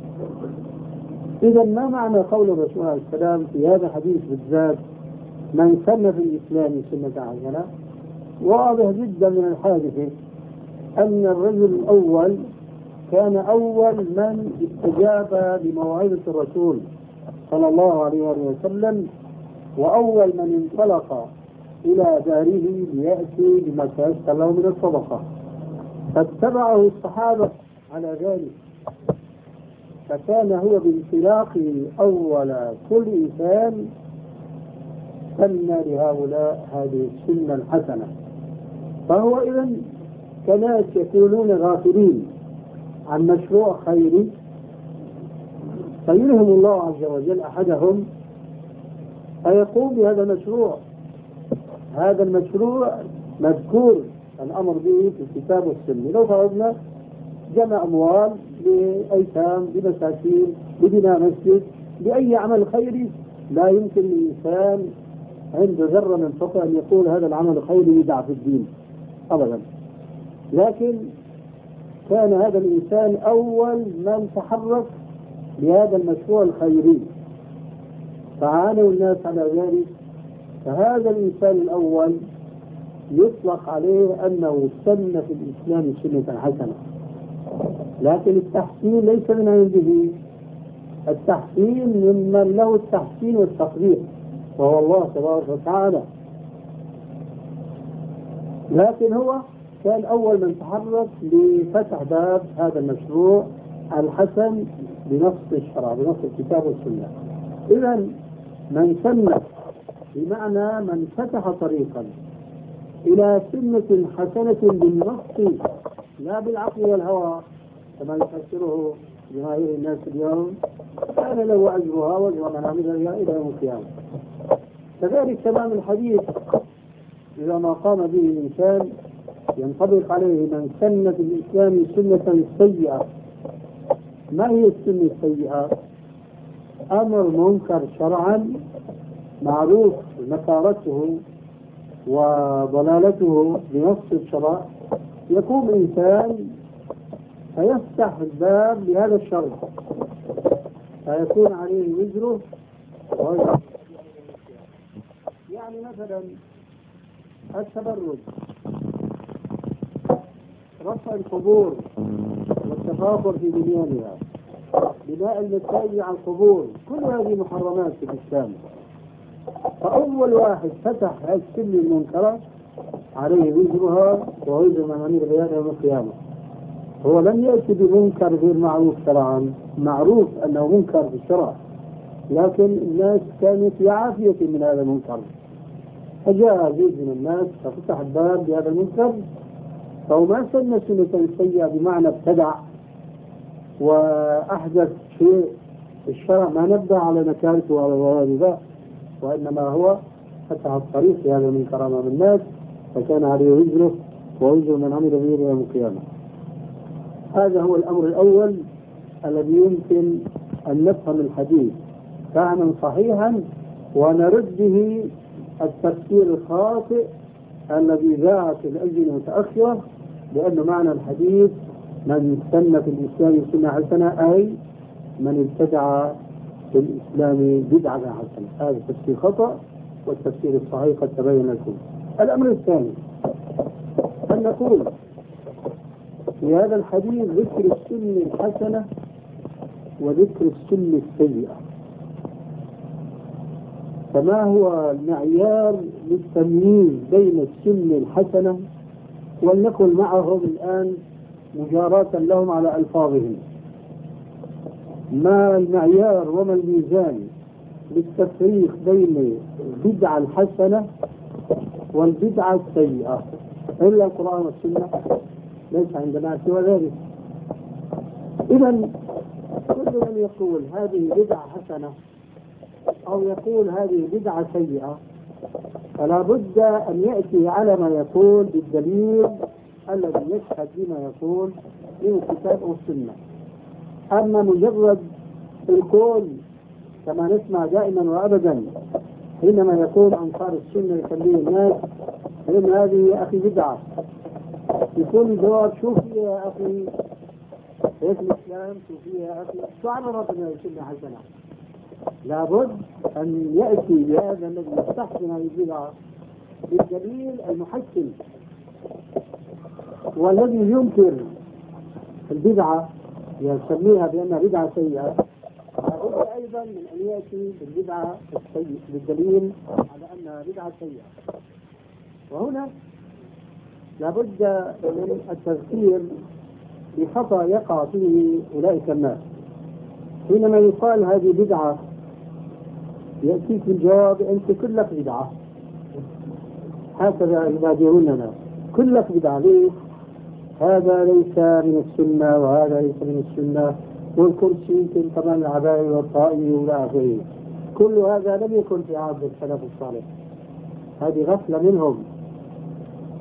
إذا ما معنى قول الرسول عليه السلام في هذا الحديث بالذات: من سن في الإسلام سنة حسنة؟ واضح جدا من الحادثة أن الرجل الأول كان أول من استجاب لموعظة الرسول صلى الله عليه وسلم، وأول من انطلق إلى داره ليأتي بما تيسر له من الصدقة، فاتبعه الصحابة على ذلك، فكان هو بانطلاقه أول كل إنسان سن لهؤلاء هذه السنة الحسنة. فهو إذن كناس يكونون غافلين عن مشروع خيري، فيلهم الله عز وجل أحدهم فيقوم بهذا المشروع. هذا المشروع مذكور الأمر به في الكتاب والسنة. لو فرضنا جمع أموال لأيتام، لمساكين، لبناء مسجد، لأي عمل خيري، لا يمكن للإنسان عند ذرة من فقه أن يقول هذا العمل الخيري يدع في الدين أبدا. لكن كان هذا الإنسان أول من تحرك بهذا المشروع الخيري، فعانوا الناس على ذلك. فهذا الإنسان الأول يطلق عليه أنه سن في الإسلام سنة حسنة، لكن التحسين ليس من عنده، التحسين ممن له التحسين والتقدير وهو الله تبارك وتعالى. لكن هو كان أول من تحرك لفتح باب هذا المشروع الحسن بنص الشرع، بنص الكتاب والسنة. إذا من سن بمعنى من فتح طريقا إلى سنة حسنة بالنص لا بالعقل والهوى كما يفسره جماهير الناس اليوم، كان له أجرها وأجر من عمل بها إلى يوم القيامة. كذلك تمام الحديث إذا ما قام به الإنسان ينطبق عليه من سن في الإسلام سنة سيئة. ما هي السنة السيئة؟ أمر منكر شرعا معروف نكارته وضلالته بنص الشرع، يقوم إنسان فيفتح الباب لهذا الشر فيكون عليه وزره. يعني مثلا التبرج، رفع القبور والتفاخر في بنيانها، بناء المساجد على القبور، كل هذه محرمات في الإسلام. فأول واحد فتح هذه السنة المنكرة عليه وزرها ووزر من عمل بها يوم القيامة. هو لم يأتي بمنكر غير معروف شرعا، معروف أنه منكر في الشرع، لكن الناس كانوا في عافية من هذا المنكر، فجاء زيد من الناس ففتح الباب بهذا المنكر. فهو ما سن سنة سيئة بمعنى ابتدع وأحدث شيء الشرع، ما نبدأ على نكالته وعلى ضرائبه، وإنما هو فتح الطريق لهذا المنكر أمام الناس، فكان عليه وزره ووزر من عمل به يوم القيامة. هذا هو الأمر الأول الذي يمكن أن نفهم الحديث فهما صحيحا ونرد به التفسير الخاطئ الذي ذاع في الأجيال المتأخرة، لأن معنى الحديث من سن في الإسلام سنة حسنة أي من ابتدع في الإسلام بدعة حسنة. هذا التفسير خطأ، والتفسير الصحيح قد تبين لكم. الأمر الثاني أن نقول في هذا الحديث ذكر السنة الحسنة وذكر السنة السيئة، فما هو المعيار للتمييز بين السنة الحسنة؟ ولنقل معهم الآن مجاراة لهم على ألفاظهم، ما المعيار وما الميزان للتفريق بين البدعة الحسنة والبدعة السيئة؟ إلا القرآن والسنة، ليس عندنا سوى ذلك. إذا كل من يقول هذه بدعة حسنة أو يقول هذه بدعة سيئة فلا بد أن يأتي على ما يقول بالدليل الذي يشهد بما يقول من الكتاب والسنة. أما مجرد القول كما نسمع دائما وأبدا حينما يقول أنصار السنة يخليه الناس فإن هذه يا أخي بدعة، يكون الجواب شوف يا أخي ايش الإسلام، شوف يا أخي شو عرفت أنها سنة حسنة. لابد أن يأتي بهذا الذي يستحسن هذه البدعة بالدليل المحسن، والذي ينكر البدعة يسميها بأنها بدعة سيئة لابد أيضا من أن يأتي بالبدعة السيئة بالدليل على أنها بدعة سيئة. وهنا لابد من التذكير بخطأ يقع فيه أولئك الناس. حينما يقال هذه بدعة يأتيك الجواب أنت كلك بدعة، هكذا يبادروننا كلك بدعة. ليه؟ هذا ليس من السنة وهذا ليس من السنة، والكرسي كمان العباية والطائي ولا آخره، كل هذا لم يكن في عهد السلف الصالح. هذه غفلة منهم.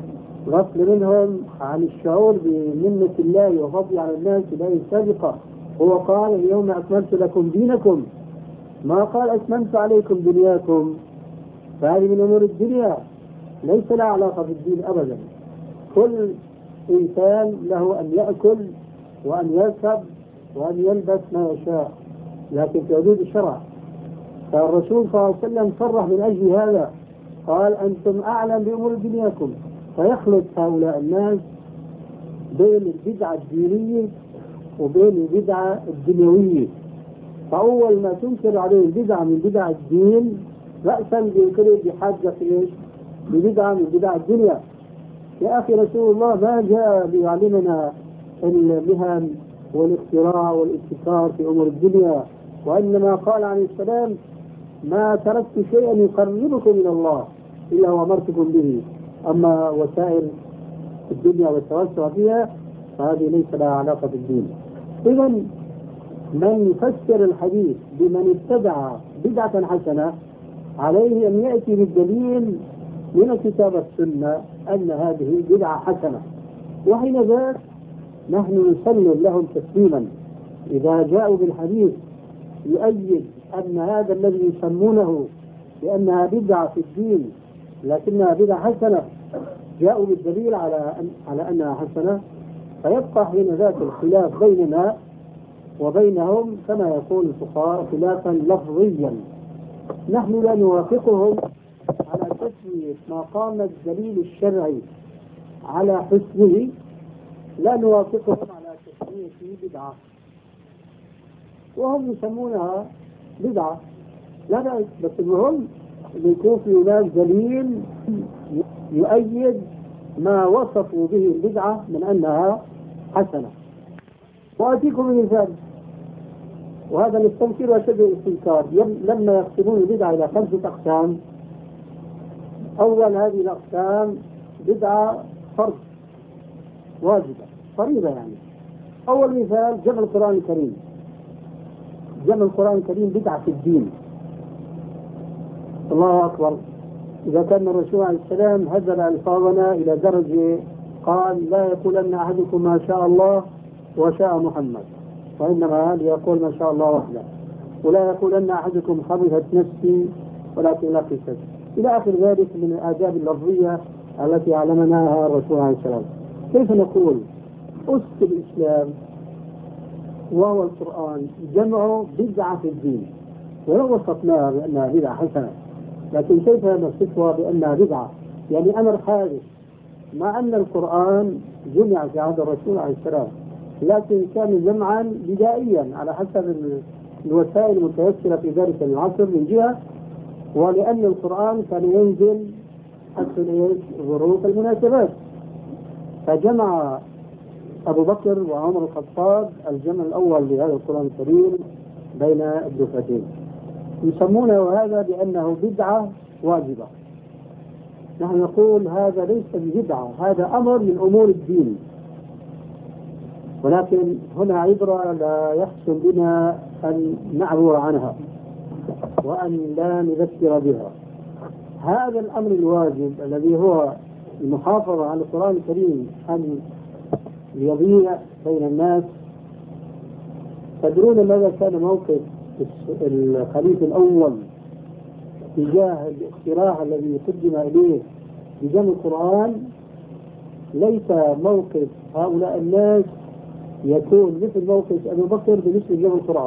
غفل منهم عن الشعور بمنة الله وفضله على الناس في الآية السابقة. هو قال اليوم أكملت لكم دينكم، ما قال أتممت عليكم دنياكم. فهذه من أمور الدنيا ليس لها علاقة بالدين أبدا. كل إنسان له أن يأكل وأن يركب وأن يلبس ما يشاء، لكن في حدود الشرع. فالرسول صلى الله عليه وسلم صرح من أجل هذا، قال أنتم أعلم بأمور دنياكم. فيخلط هؤلاء الناس بين البدعة الدينية وبين البدعة الدنيوية. فأول ما تنكر عليه البدعة من بدع الدين رأسا بينكره بحاجة إيش؟ ببدعة من بدع الدنيا. يا أخي رسول الله ما جاء ليعلمنا المهن والاختراع والابتكار في أمور الدنيا، وإنما قال عليه السلام ما تركت شيئا يقربكم إلى الله إلا وأمرتكم به، أما وسائل الدنيا والتوسع فيها فهذه ليس لها علاقة بالدين. إذا من يفسر الحديث بمن ابتدع بدعة حسنة عليه أن يأتي بالدليل من الكتاب والسنة أن هذه بدعة حسنة، وحين ذاك نحن نسلم لهم تسليما. إذا جاءوا بالحديث يؤيد أن هذا الذي يسمونه بأنها بدعة في الدين لكنها بدعة حسنة، جاءوا بالدليل على أن على أنها حسنة، فيبقى حين ذاك الخلاف بيننا وبينهم كما يقول الفقهاء خلافا لفظيا. نحن لا نوافقهم على تسمية ما قام الدليل الشرعي على حسنه، لا نوافقهم على تسميته بدعة، وهم يسمونها بدعة. لا بأس، بس المهم يكون في هناك دليل يؤيد ما وصفوا به البدعة من أنها حسنة. وأتيكم بمثال، وهذا نستنكر وشد الاستنكار. لما يقسمون البدعة إلى خمسة أقسام، أول هذه الأقسام بدعة فرض واجبة فريضة. يعني أول مثال جمع القرآن الكريم. جمع القرآن الكريم بدعة في الدين. الله أكبر. إذا كان الرسول عليه السلام هزل ألفاظنا إلى درجة قال لا يقولن أحدكم ما شاء الله وشاء محمد، وإنما ليقول ما شاء الله وحده، ولا يقولن أحدكم خبثت نفسي ولكن لا قصد، إلى آخر ذلك من الآداب اللفظية التي علمناها الرسول عليه السلام. كيف نقول أس الإسلام وهو القرآن جمعه بدعة في الدين، ولو وصفناها بأنها بدعة حسنة، لكن كيف نصفها بأنها بدعة؟ يعني أمر حادث، مع أن القرآن جمع في عهد الرسول عليه السلام، لكن كان جمعا بدائيا على حسب الوسائل المتيسرة في ذلك العصر من جهة، ولأن القرآن كان ينزل حسب ظروف المناسبات. فجمع أبو بكر وعمر الخطاب الجمع الأول لهذا القرآن الكريم بين الدفتين، يسمونه هذا بأنه بدعة واجبة. نحن نقول هذا ليس ببدعة، هذا أمر من أمور الدين، ولكن هنا عبرة لا يحسن بنا أن نعبر عنها وأن لا نذكر بها. هذا الأمر الواجب الذي هو المحافظة على القرآن الكريم أن يضيع بين الناس. تدرون ماذا كان موقف الخليفة الأول تجاه الاقتراح الذي قدم إليه بجمع القرآن؟ ليس موقف هؤلاء الناس يكون مثل موقف أبي بكر بالنسبة لجمع القرآن.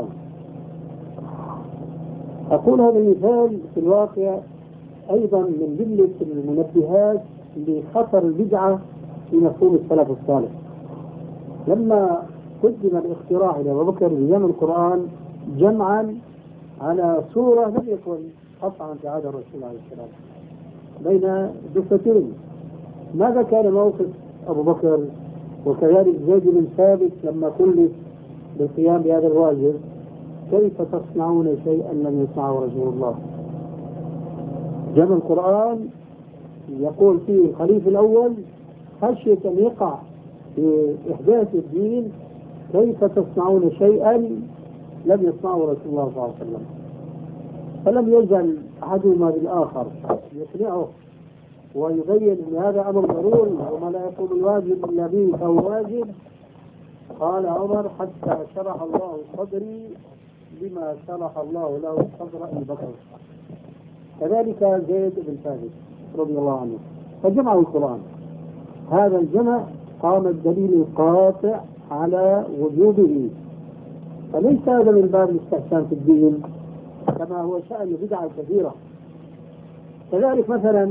أقول هذا المثال في الواقع أيضا من جملة المنبهات لخطر البدعة في مفهوم السلف الصالح. لما قدم الاقتراح إلى أبي بكر بجمع القرآن جمعا على صورة لم يكن قطعا في عهد الرسول عليه السلام بين دفتين، ماذا كان موقف أبو بكر وكذلك زيد بن ثابت لما كلف بالقيام بهذا الواجب؟ كيف تصنعون شيئا لم يصنعه رسول الله؟ جمع القرآن يقول فيه الخليفة الأول خشية أن يقع في إحداث الدين، كيف تصنعون شيئا لم يصنعه رسول الله صلى الله عليه وسلم؟ فلم يزل أحدهما بالآخر يقنعه ويبين أن هذا أمر ضروري وما لا يكون الواجب إلا به فهو واجب. قال عمر: حتى شرح الله صدري بما شرح الله له صدر أبي بكر. كذلك زيد بن ثابت رضي الله عنه فجمعوا القرآن. هذا الجمع قام الدليل القاطع على وجوبه، فليس هذا من باب الاستحسان في الدين كما هو شأن بدعة كثيرة. كذلك مثلا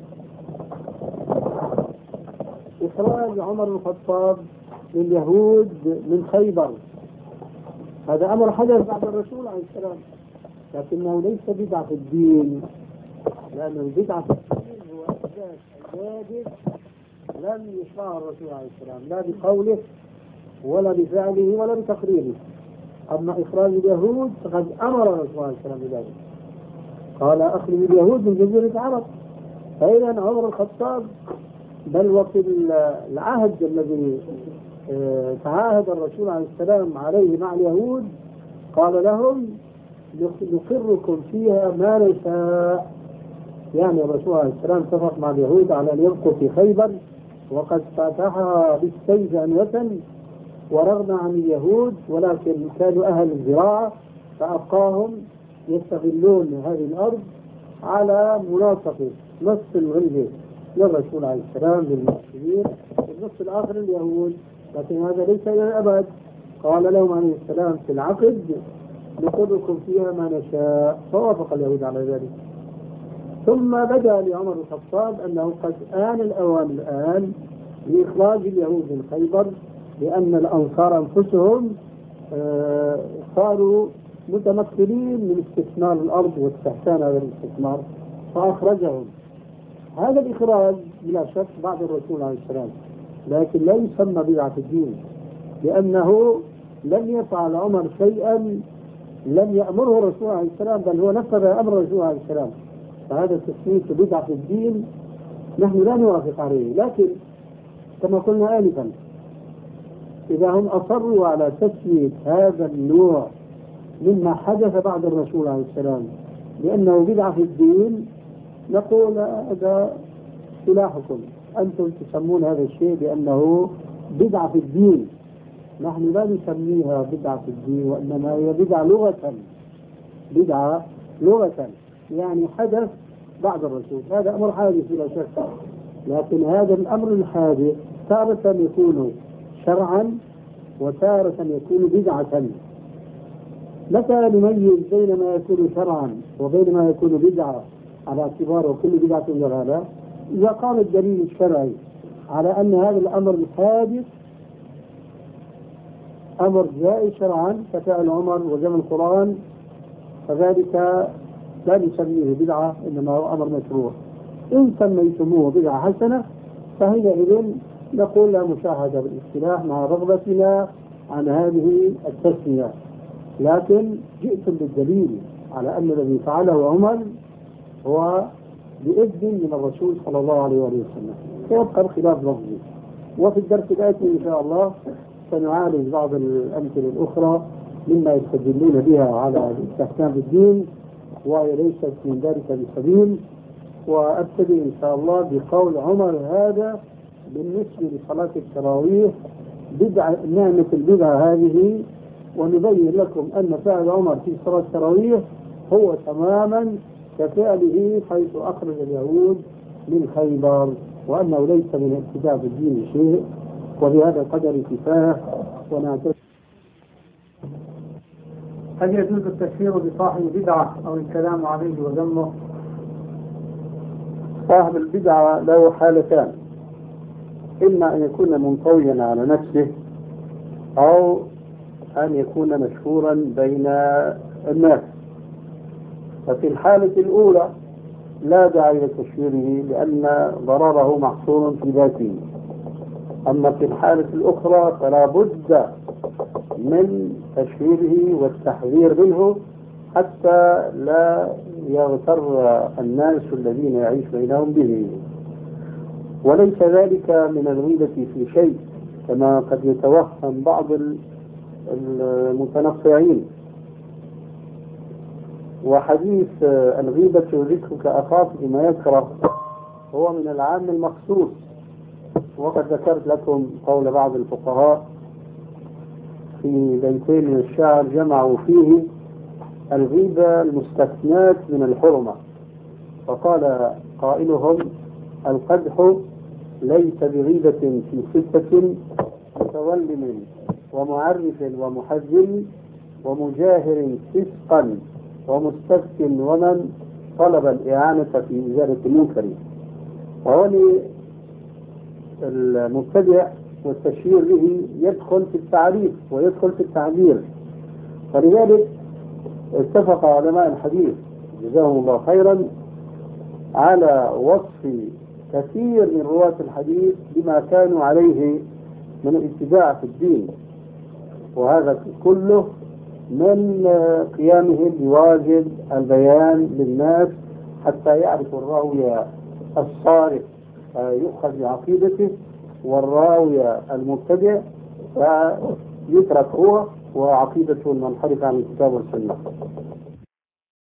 إخراج عمر بن الخطاب لليهود من خيبر، هذا أمر حدث بعد الرسول عليه السلام، لكنه ليس بدعة في الدين، لأن البدعة في الدين هو إحداث واجب لم يشرعه الرسول عليه السلام لا بقوله ولا بفعله ولا بتقريره. أما إخراج اليهود فقد أمر الرسول عليه السلام بذلك، قال: أخرج اليهود من جزيرة العرب. فإذا عمر الخطاب بل وفي العهد الذي تعاهد الرسول عليه السلام عليه مع اليهود قال لهم: نقركم فيها ما نشاء. يعني الرسول عليه السلام اتفق مع اليهود على أن يبقوا في خيبر، وقد فتحها بالسيف أنوة ورغم عن اليهود، ولكن كانوا أهل الزراعة فأبقاهم يستغلون هذه الأرض على مناطق نص الغلة للرسول عليه السلام للمسلمين والنص الآخر اليهود، لكن هذا ليس إلى الأبد. قال لهم عليه السلام في العقد: نقركم فيها ما نشاء، فوافق اليهود على ذلك. ثم بدا لعمر الخطاب أنه قد آن الأوان الآن لإخراج اليهود من خيبر، لأن الأنصار أنفسهم آه صاروا متمكنين من استثمار الأرض واستحسان هذا الاستثمار فأخرجهم. هذا الإخراج بلا شك بعد الرسول عليه السلام، لكن لا يسمى بدعة الدين، لأنه لم يفعل عمر شيئا لم يأمره الرسول عليه السلام، بل هو نفذ أمر الرسول عليه السلام، فهذا تسمية بدعة الدين نحن لا نوافق عليه. لكن كما قلنا آنفا، إذا هم أصروا على تسمية هذا النوع مما حدث بعد الرسول عليه السلام لأنه بدعة في الدين، نقول: هذا سلاحكم، أنتم تسمون هذا الشيء بأنه بدعة في الدين، نحن لا نسميها بدعة في الدين، وإنما هي بدعة لغة، بدعة لغة يعني حدث بعد الرسول. هذا أمر حادث بلا شك، لكن هذا الأمر الحادث تارة يكون شرعا وتارة يكون بدعة. متى نميز بين ما يكون شرعا وبين ما يكون بدعة على اعتبار وكل بدعة ضلالة؟ إذا قام الدليل الشرعي على أن هذا الأمر الحادث أمر جائز شرعا كفعل عمر وجمع القرآن، فذلك لا نسميه بدعة، إنما هو أمر مشروع. إن سميتموه بدعة حسنة فحينئذ نقول لا مشاهدة بالاصطلاح مع رغبتنا عن هذه التسمية، لكن جئتم بالدليل على أن الذي فعله عمر هو بإذن من الرسول صلى الله عليه وسلم. سيبقى الخلاف لفظي، وفي الدرس الآتي إن شاء الله سنعالج بعض الأمثلة الأخرى مما يستدلون بها على الاستحكام بالدين، وهي ليست من ذلك بسبيل. وأبتدئ إن شاء الله بقول عمر هذا بالنسبة لصلاة التراويح بدعة، نعمة البدعة هذه، ونبين لكم أن فعل عمر في صلاة التراويح هو تماما كفعله حيث أخرج اليهود من خيبر، وأنه ليس من ابتداع الدين شيء. وبهذا القدر كفاية ونعتذر. هل يجوز التكفير بصاحب بدعة أو الكلام عليه وذمه؟ صاحب البدعة له حالتان: إما أن يكون منطويا على نفسه، أو أن يكون مشهورا بين الناس. ففي الحالة الأولى لا داعي لتشهيره لأن ضرره محصور في ذاته. أما في الحالة الأخرى فلا بد من تشهيره والتحذير منه حتى لا يغتر الناس الذين يعيش بينهم به. وليس ذلك من الغيبة في شيء كما قد يتوهم بعض المتنصعين. وحديث الغيبة يذكرك أخاك بما يكره هو من العام المخصوص. وقد ذكرت لكم قول بعض الفقهاء في بيتين من الشعر جمعوا فيه الغيبة المستثنات من الحرمة، فقال قائلهم: القدح ليس بغيبة في ستة: متولم ومعرف ومحذر ومجاهر فسقا ومستفت ومن طلب الإعانة في إزالة المنكر. وهوني المبتدع والتشهير به يدخل في التعريف ويدخل في التعبير، فلذلك اتفق علماء الحديث جزاهم الله خيرا على وصف كثير من رواة الحديث بما كانوا عليه من الاتباع في الدين، وهذا كله من قيامهم بواجب البيان للناس حتى يعرف الراوي الصارف يؤخذ بعقيدته، والراوي المبتدع فيترك هو وعقيدته المنحرفة عن الكتاب والسنة.